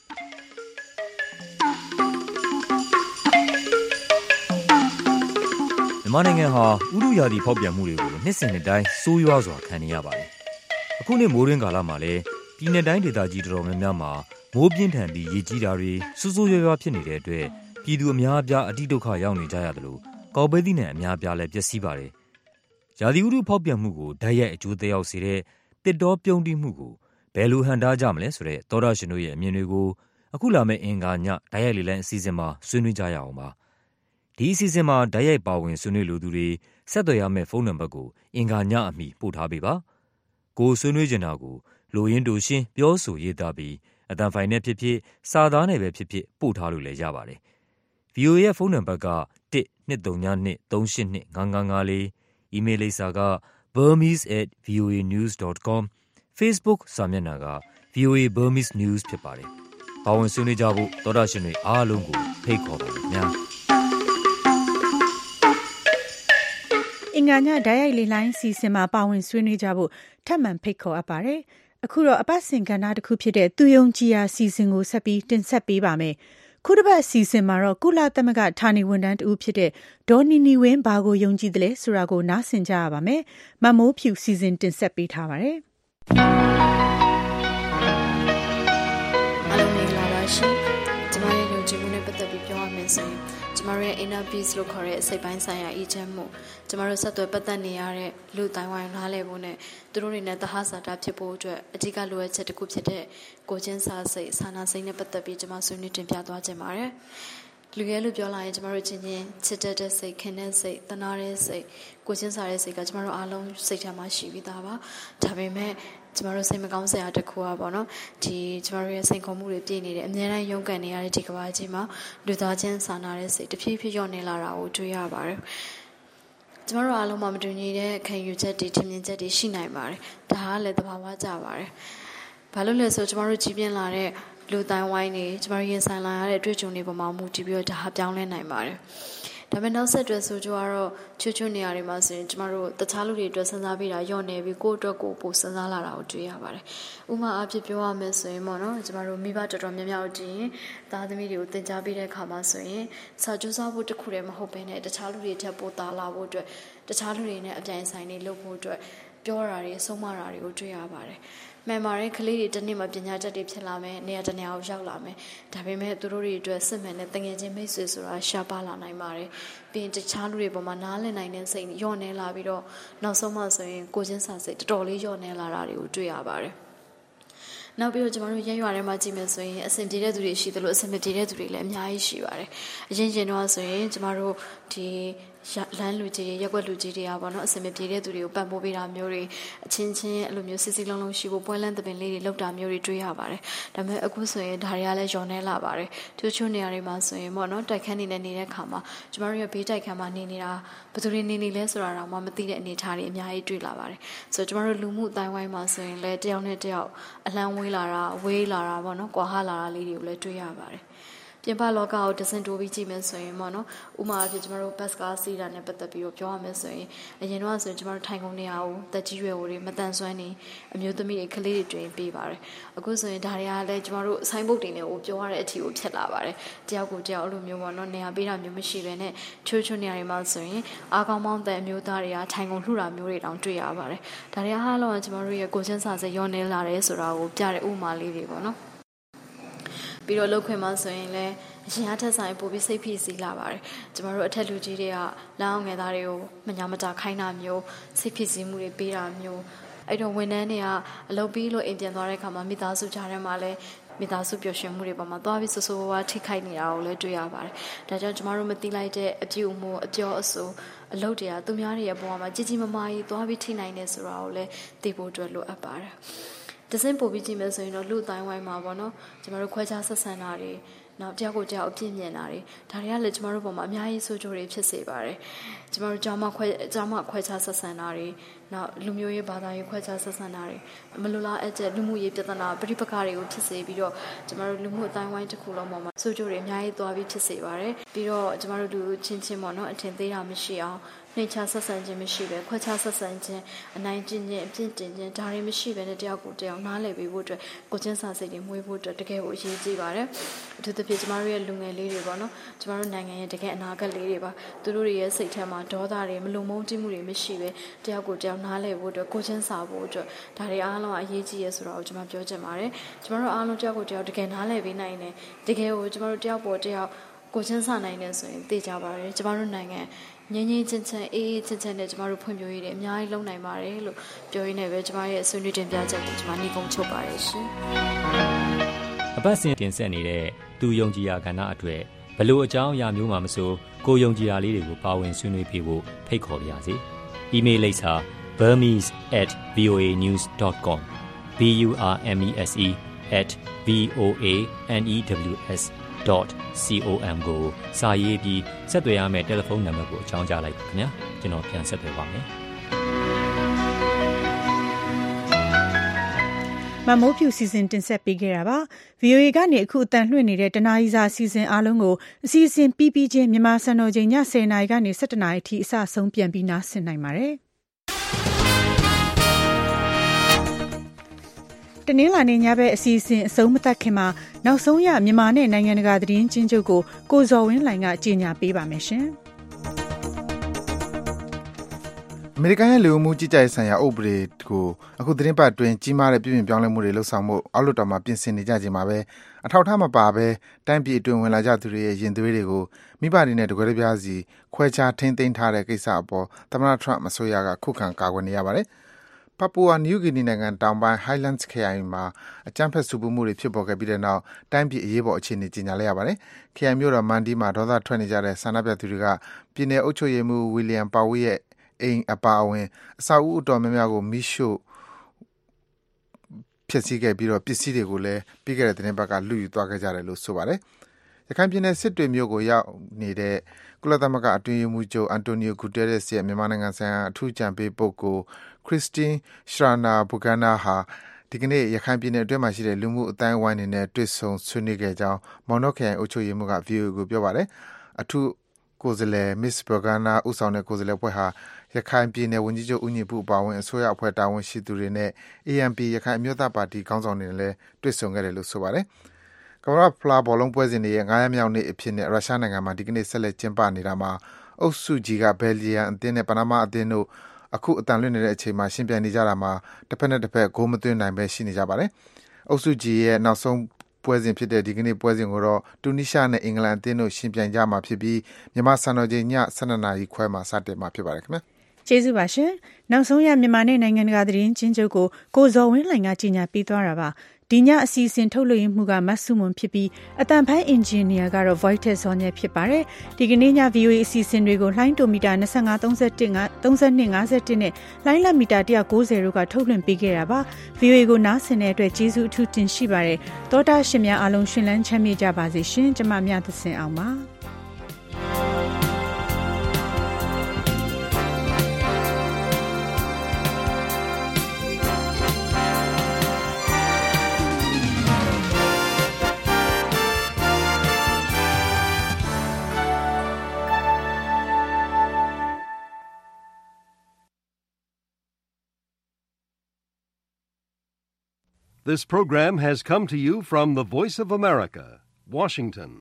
မြန်မာနိုင်ငံဟာဥတုရာသီဖောက်ပြန်မှုတွေကိုနှစ်စဉ်နှစ်တိုင်းဆိုးရွားစွာခံနေရပါတယ်။အခုနှစ်မိုးရင်းကာလမှာလည်းပြည်내တိုင်းဒေသကြီးတော်တော်များများမှာမိုးပြင်းထန်ပြီးရေကြီးတာတွေဆိုးဆိုးရွားရွားဖြစ်နေတဲ့အတွက်ပြည်သူအများအပြားအတိဒုက္ခရောက်နေကြရတယ်လို့ကောက်ပဲသီးနှံအများအပြားလည်းပျက်စီးပါတယ်။ရာသီဥတုဖောက်ပြန်မှုကိုဓာတ်ရိုက်အကျိုးသက်ရောက်စေတဲ့တစ်တောပြုန်းတီးမှုကိုဘယ်လိုဟန်တားကြမလဲဆိုတဲ့သောတာရှင်တို့ရဲ့အမြင်တွေကိုအခုလာမယ့်အင်္ဂါညဓာတ်ရိုက်လေလံအစီအစဉ်မှာဆွေးနွေးကြရအောင်ပါ။ဒီအစီအစဉ်မှာဓာတ်ရိုက်ပါဝင်ဆွေးနွေးလိုသူတွေဆက်သွယ်ရမယ့်ဖုန်းနံပါတ်ကိုအင်္ဂါညအမီပို့ထားပေးပါ။ကိုဆွေးနွေးချင်တာကိုလိုရင်းတိုရှင်းပြောဆိုရေးသားပြီးအတန်ဖိုင်နဲ့ဖြစ်ဖြစ်စာသားနဲ့ပဲဖြစ်ဖြစ်ပို့ထားလို့လည်းရပါတယ်။ VOA ရဲ့ဖုန်းနံပါတ်က12393825554 အီးမေးလ်လိပ်စာက burmese@voanews.com Facebook စာမျက်နှာက VOA Burmese News ဖြစ်ပါတယ်။ပါဝင်ဆွေးနွေးကြဖို့သောတာရှင်တွေအားလုံးကိုဖိတ်ခေါ်ပါမယ်များ။အင်္ဂါညဓာတ်ရိုက်လေလိုင်းစီစဉ်မှာပါဝင်ဆွေးနွေးကြဖို့ထပ်မံဖိတ်ခေါ်အပ်ပါတယ်။အခုတော့အပတ်စဉ်ကဏ္ဍတစ်ခုဖြစ်တဲ့သူယုံကြည်ရာစီစဉ်ကိုဆက်ပြီးတင်ဆက်ပေးပါမယ်။ခုတစ်ပတ်စီစဉ်မှာတော့ကုလသမဂ္ဂဌာနေဝန်ထမ်းတဦးဖြစ်တဲ့ဒေါ်နီနီဝင်းဘာကိုယုံကြည်တယ်လဲဆိုတာကိုနားဆင်ကြရပါမယ်။မမိုးဖြူစီစဉ်တင်ဆက်ပေးထားပါတယ်။အားလုံးမင်္ဂလာပါရှင်။ကျွန်မရဲ့ယုံကြည်မှုနဲ့ပတ်သက်ပြီးပြောရမယ်ဆိုရင်ကျမတို့ရဲ့ inner peace လို့ခေါ်တဲ့စိတ်ပိုင်းဆိုင်ရာအေးချမ်းမှုကျမတို့ဆက်သွယ်ပတ်သက်နေရတဲ့လူတိုင်းဝိုင်းနားလည်ဖို့နဲ့သူတို့တွေနဲ့သဟဇာတဖြစ်ဖို့အတွက်အဓိကလိုအပ်ချက်တစ်ခုဖြစ်တဲ့ကိုချင်းစာစိတ်ဆန္ဒစိတ်နဲ့ပတ်သက်ပြီးကျမဆွေးနွေးတင်ပြသွားခြင်းပါတယ်လူရဲလို့ပြောလာရင်ကျမတို့ချင်းချင်းချစ်တတ်တဲ့စိတ်ခင်တဲ့စိတ်တနာတဲ့စိတ်ကိုချင်းစာတဲ့စိတ်ကကျမတို့အားလုံးစိတ်ထဲမှာရှိပြီးသားပါဒါပေမဲ့ကျမတို့စိတ်မကောင်းစရာတစ်ခုอ่ะပေါ့နော်ဒီကျမတို့ရဲ့စိတ်ခေါ်မှုတွေပြည့်နေတယ်အများတိုင်းရုန်းကန်နေရတဲ့ဒီကမ္ဘာကြီးမှာလူသားချင်းစာနာတဲ့စိတ်တဖြည်းဖြည်းလျော့နေလာတာကိုတွေ့ရပါတယ်ကျမတို့အားလုံးမှာမတူညီတဲ့ခံယူချက်တွေထင်မြင်ချက်တွေရှိနိုင်ပါတယ်ဒါကလည်းသဘာဝကျပါတယ်ဘာလို့လဲဆိုကျမတို့ကြီးပြင်းလာတဲ့လူတိုင်းဝိုင်းနေကျမတို့ရင်ဆိုင်လာရတဲ့တွေ့ကြုံတွေပေါ်မှာမူတည်ပြီးတော့ဒါဟာပြောင်းလဲနိုင်ပါတယ်ဒါပေမဲ့နောက်ဆက်တွဲဆိုကြတော့ချွတ်နေရာတွေမှာဆိုရင်ကျမတို့တခြားလူတွေအတွက်စဉ်းစားပြီးတာညော့နေပြီးကိုယ့်အတွက်ကိုပိုစဉ်းစားလာတာကိုတွေ့ရပါတယ်။ဥပမာအဖြစ်ပြောရမယ်ဆိုရင်ပေါ့နော်ကျမတို့မိဘတော်တော်များများတို့ကြည့်ရင်သားသမီးတွေကိုသင်ကြားပေးတဲ့အခါမှာဆိုရင်စာကြိုးစားဖို့တခုတည်းမဟုတ်ဘဲနဲ့တခြားလူတွေထပ်ပိုသားလာဖို့အတွက်တခြားလူတွေနဲ့အပြိုင်ဆိုင်တွေလုပ်ဖို့အတွက်ပြောတာတွေဆုံးမတာတွေကိုတွေ့ရပါတယ်။မှန်ပါတယ်ကလေးတွေတစ်နေ့မှပညာတတ်တွေဖြစ်လာမယ်နေရာတနေရာကိုရောက်လာမယ်ဒါပေမဲ့သူတို့တွေအတွက်စစ်မှန်တဲ့တငယ်ချင်းမိတ်ဆွေဆိုတာရှားပါလာနိုင်ပါတယ်ပြီးရင်တခြားလူတွေပေါ်မှာနားလည်နိုင်တဲ့စိတ်ညော့နေလာပြီးတော့နောက်ဆုံးမှဆိုရင်ကိုချင်းစာစိတ်တော်တော်လေးညော့နေလာတာတွေကိုတွေ့ရပါတယ်နောက်ပြီးတော့ကျမတို့ရဲရွာထဲမှာကြည့်မယ်ဆိုရင်အဆင်ပြေတဲ့သူတွေရှိသလိုအဆင်မပြေတဲ့သူတွေလည်းအများကြီးရှိပါတယ်အရင်တော့ဆိုရင်ကျမတို့ဒီလမ်းလူကြီးတွေရက်ွက်လူကြီးတွေကပေါ့နော်အစင်မပြေတဲ့သူတွေကိုပံ့ပိုးပေးတာမျိုးတွေအချင်းချင်းအဲ့လိုမျိုးစစ်စစ်လုံးလုံးရှိဖို့ပွဲလန်းသပင်လေးတွေလောက်တာမျိုးတွေတွေ့ရပါတယ်ဒါပေမဲ့အခုဆိုရင်ဒါတွေကလည်းယောနေလာပါတယ်ချိုးနေရာတွေမှာဆိုရင်ပေါ့နော်တိုက်ခန်းနေနေတဲ့ခါမှာကျမတို့ရဲ့ဘေးတိုက်ခန်းမှာနေနေတာဘယ်သူတွေနေလဲဆိုတာတော့မသိတဲ့အနေအထားတွေအများကြီးတွေ့လာပါတယ်ဆိုတော့ကျမတို့လူမှုအတိုင်းဝိုင်းမှာဆိုရင်လည်းတယောက်နဲ့တယောက်အလံဝေးလာတာဝေးလာတာပေါ့နော်ကွာဟလာတာလေးတွေကိုလည်းတွေ့ရပါတယ်ပြပြင်ပလောကကိုတစင်တိုးပြီးကြည့်မယ်ဆိုရင်ပေါ့နော်ဥမာအဖြစ်ကျမတို့ဘတ်စကားစီးတာနဲ့ပတ်သက်ပြီးတော့ပြောရမယ်ဆိုရင်အရင်တော့ဆိုရင်ကျမတို့ထိုင်ကုန်နေရအောင်တက်ကြီးရွယ်တွေမတန်ဆွမ်းနေအမျိုးသမီးတွေကလေးတွေတွင်ပေးပါတယ်အခုဆိုရင်ဒါတွေကလည်းကျမတို့ဆိုင်းဘုတ်တွေနဲ့ကိုပြောရတဲ့အထိကိုဖြစ်လာပါတယ်တယောက်ကိုတယောက်အဲ့လိုမျိုးပေါ့နော်နေရာပေးတာမျိုးမရှိဘဲနဲ့ချိုးနေရာတွေမှာဆိုရင်အားကောင်းမောင်းတဲ့အမျိုးသားတွေကထိုင်ကုန်လှူတာမျိုးတွေတောင်တွေ့ရပါတယ်ဒါတွေကဟာလောကကျမတို့ရဲ့ကိုချင်းစာစရောနေလာတယ်ဆိုတာကိုပြတဲ့ဥမာလေးတွေပေါ့နော်ပြီးတော့လောက်ခွင့်မှဆိုရင်လည်းအရင်အထက်ဆိုင်ပို့ပြီးစိတ်ဖိစီးလာပါတယ်ကျမတို့အထက်လူကြီးတွေကလောင်းငယ်သားတွေကိုမညာမတာခိုင်းတာမျိုးစိတ်ဖိစီးမှုတွေပေးတာမျိုးအဲ့တော့ဝန်ထမ်းတွေကအလုပ်ပြီးလို့အိမ်ပြန်သွားတဲ့အခါမှာမိသားစုကြားထဲမှာလည်းမိသားစုပျော်ရွှင်မှုတွေပေါ်မှာသွားပြီးဆိုးဝါးထိခိုက်နေတာကိုလည်းတွေ့ရပါတယ်ဒါကြောင့်ကျမတို့မသိလိုက်တဲ့အပြုအမူအပြောအဆိုအလုပ်တွေကသူများတွေရဲ့ဘဝမှာကြီးကြီးမားမားကြီးသွားပြီးထိနိုင်နေဆိုတာကိုလည်းသိဖို့အတွက်လိုအပ်ပါတယ်တစင်ပို့ပြီးကြည့်မယ်ဆိုရင်တော့လူအတိုင်းဝိုင်းမှာပေါ့နော်ကျမတို့ခွဲခြားဆက်ဆံတာတွေနောက်တယောက်ကိုတယောက်အပြစ်မြင်တာတွေဒါတွေကလည်းကျမတို့ပုံမှာအများကြီးဆိုးကျိုးတွေဖြစ်စေပါတယ်ကျမတို့ကြောင်းမခွဲခြားဆက်ဆံတာတွေနောက်လူမျိုးရေးဘာသာရေးခွဲခြားဆက်ဆံတာတွေမလိုလားအကျက်လူမှုရေးပြဿနာပဋိပက္ခတွေကိုဖြစ်စေပြီးတော့ကျမတို့လူမှုအတိုင်းဝိုင်းတစ်ခုလုံးပေါ်မှာဆိုးကျိုးတွေအများကြီးသွားပြီးဖြစ်စေပါတယ်ပြီးတော့ကျမတို့လူချင်းချင်းပေါ့နော်အထင်သေးတာမရှိအောင်နှိမ့်ချဆက်ဆံခြင်းမရှိပဲခွဲခြားဆက်ဆံခြင်းအနိုင်ကျင့်ခြင်းအပြစ်တင်ခြင်းဒါတွေမရှိပဲနဲ့တယောက်ကိုတယောက်နားလည်ပေးဖို့အတွက်ကိုချင်းစာစိတ်တွေမွေးဖို့အတွက်တကယ်ကိုအရေးကြီးပါတယ်အထူးသဖြင့်ကျမတို့ရဲ့လူငယ်လေးတွေပေါ့နော်ကျမတို့နိုင်ငံရဲ့တကယ်အနာဂတ်လေးတွေပါသူတို့တွေရဲ့စိတ်ထဲမှာဒေါသတွေမလုံမုန်းတိမှုတွေမရှိပဲတယောက်ကိုတယောက်နားလည်ဖို့အတွက်ကိုချင်းစာဖို့အတွက်ဒါတွေအားလုံးအရေးကြီးရဲဆိုတာကိုကျမပြောချင်ပါတယ်ကျမတို့အားလုံးတယောက်ကိုတယောက်တကယ်နားလည်ပေးနိုင်တယ်တကယ်ကိုကျမတို့တယောက်ပေါ်တယောက်ကိုချင်းစာနိုင်တယ်ဆိုရင်သိကြပါတယ်ကျမတို့နိုင်ငံငြိမ်းငြိမ်းချမ်းချမ်းအေးအေးချမ်းချမ်းနဲ့ကျမတို့ဖွံ့ဖြိုးရေးတွေအများကြီးလုပ်နိုင်ပါတယ်လို့ပြောရင်းနဲ့ပဲကျမရဲ့ဆွေးနွေးတင်ပြချက်ကိုကျမနှိကုံချုပ်ပါတယ်ရှင်။အပတ်စဉ်တင်ဆက်နေတဲ့သူယုံကြည်ရာကဏ္ဍအတွက်ဘလို့အကြောင်းအရာမျိုးမှမဆိုကိုယုံကြည်ရာလေးတွေကိုပါဝင်ဆွေးနွေးပေးဖို့ဖိတ်ခေါ်ပါရစေ။ email လိပ်စာ burmese@voanews.com burmese@voanews.com ကိုစာရေးပြီးဆက်သွယ်ရမယ့်တယ်လီဖုန်းနံပါတ်ကိုအကြောင်းကြားလိုက်ပါခင်ဗျာကျွန်တော်ပြန်ဆက်သွယ်ပါမယ်မမိုးဖြူစီစဉ်တင်ဆက်ပေးခဲ့တာပါ VOA ကနေအခုအတန်လွှင့်နေတဲ့တနာရီစာစီစဉ်အားလုံးကိုအစီအစဉ်ပြီးချင်းမြန်မာစံတော်ချိန်ည10:00နာရီကနေ17:00နာရီအထိအစဆုံးပြန်ပြီးနားဆင်နိုင်ပါတယ်တနင်္လာနေ့ညဘက်အစီအစဉ်အဆုံးမသတ်ခင်မှာနောက်ဆုံးရမြန်မာနဲ့နိုင်ငံတကာသတင်းချင်းချုပ်ကိုဇော်ဝင်းလှိုင်ကကြေညာပေးပါမယ်ရှင်အမေရိကန်ရဲ့လူမှုကြီးကြပ်ရေးဆိုင်ရာဥပဒေကိုအခုသတင်းပတ်အတွင်းကြီးမားတဲ့ပြည်ပြင်ပြောင်းလဲမှုတွေလှုပ်ဆောင်မှုအောက်လွှတ်တော်မှာပြင်ဆင်နေကြချိန်မှာပဲအထောက်အထားမပါဘဲတိုင်းပြည်အတွင်းဝင်လာကြသူတွေရဲ့ရင်သွေးတွေကိုမိဘတွေနဲ့တကွဲတပြားစီခွဲခြားထိန်းသိမ်းထားတဲ့ကိစ္စအပေါ်သမ္မတ Trump အစိုးရကခုခံကာကွယ်နေရပါတယ်ပပူဝါနယူးဂီနီနိုင်ငံတောင်ပိုင်း Highlands ခရိုင်မှာအကြမ်းဖက်ဆူပူမှုတွေဖြစ်ပေါ်ခဲ့ပြီးတဲ့နောက်တိုင်းပြည်အရေးပေါ်အခြေအနေကြီးညာလိုက်ရပါတယ်။ခရိုင်မြို့တော်မန်ဒီမှာဒေါသထွက်နေကြတဲ့ဆန္ဒပြသူတွေကပြည်내အုပ်ချုပ်ရေးမှူး William Powell ရဲ့အိမ်အပါအဝင်အဆောက်အဦအတော်များများကိုမီးရှို့ဖျက်ဆီးခဲ့ပြီးတော့ပစ္စည်းတွေကိုလည်းပြီးခဲ့တဲ့သတင်းပတ်ကလူယူသွားခဲ့ကြတယ်လို့ဆိုပါတယ်။ရခိုင်ပြည်နယ်စစ်တွေမြို့ကိုရောက်နေတဲ့ကုလသမဂ္ဂအတွင်းရေးမှူးချုပ်အန်တိုနီယိုဂူတဲရက်စ်ရဲ့မြန်မာနိုင်ငံဆိုင်ရာအထူးကြံပေးပုဂ္ဂိုလ်Christine Schraner Burgener ဟာဒီကနေ့ရခိုင်ပြည်နယ်အတွင်းမှာရှိတဲ့လူမှုအတိုင်းအဝိုင်းတွေနဲ့တွေ့ဆုံဆွေးနွေးခဲ့ကြောင်းမော်နော့ခရိုင်အုပ်ချုပ်ရေးမှူးက VOA ကိုပြောပါတယ်။အထူးကိုယ်စားလှယ် Miss Burgener ဦးဆောင်တဲ့ကိုယ်စားလှယ်အဖွဲ့ဟာရခိုင်ပြည်နယ်ဝန်ကြီးချုပ်ဦးညီပုအပါအဝင်အစိုးရအဖွဲ့တာဝန်ရှိသူတွေနဲ့ ANP ရခိုင်အမျိုးသားပါတီခေါင်းဆောင်တွေနဲ့လည်းတွေ့ဆုံခဲ့တယ်လို့ဆိုပါတယ်။ကမ္ဘာ့ဖလားဘောလုံးပွဲစဉ်တွေရဲ့9ရက်မြောက်နေ့အဖြစ်နဲ့ရုရှားနိုင်ငံမှာဒီကနေ့ဆက်လက်ကျင်းပနေတာမှာအုပ်စု G ကဘယ်လ်ဂျီယံအသင်းနဲ့ပနားမားအသင်းတို့အခုအတန်လွင့်နေတဲ့အချိန်မှာရှင်ပြိုင်နေကြတာမှာတစ်ဖက်နဲ့တစ်ဖက်ဂိုးမသွင်းနိုင်ပဲရှိနေကြပါတယ်။အုပ်စု G ရဲ့နောက်ဆုံးပွဲစဉ်ဖြစ်တဲ့ဒီကနေ့ပွဲစဉ်ကိုတော့တူနီးရှားနဲ့အင်္ဂလန်အသင်းတို့ရှင်ပြိုင်ကြမှာဖြစ်ပြီးမြန်မာစံတော်ချိန်ည12:00နာရီခွဲမှာစတင်မှာဖြစ်ပါတယ်ခင်ဗျာ။ကျေးဇူးပါရှင်။နောက်ဆုံးရမြန်မာနဲ့နိုင်ငံတကာသတင်းချင်းချုပ်ကိုဇော်ဝင်းလှိုင်ကကြီးညာပေးသွားတာပါ။ဒီညအစီအစဉ်ထုတ်လွှင့်မှုကမတ်စုမွန်ဖြစ်ပြီးအတန်ဖိုင်းအင်ဂျင်နီယာကတော့ Voice ဇော်ညက်ဖြစ်ပါတယ်။ဒီကနေ့ည VOA အစီအစဉ်တွေကိုလှိုင်းတိုမီတာ25 32 51နဲ့လှိုင်းလက်မီတာ190တို့ကထုတ်လွှင့်ပေးခဲ့တာပါ။ VOA ကိုနားဆင်တဲ့အတွက်ကျေးဇူးအထူးတင်ရှိပါတယ်။သောတာရှင်များအားလုံးရှင်လန်းချမ်းမြေ့ကြပါစေရှင်။ကျမမြတ်သစင်အောင်ပါ။ This program has come to you from the Voice of America, Washington.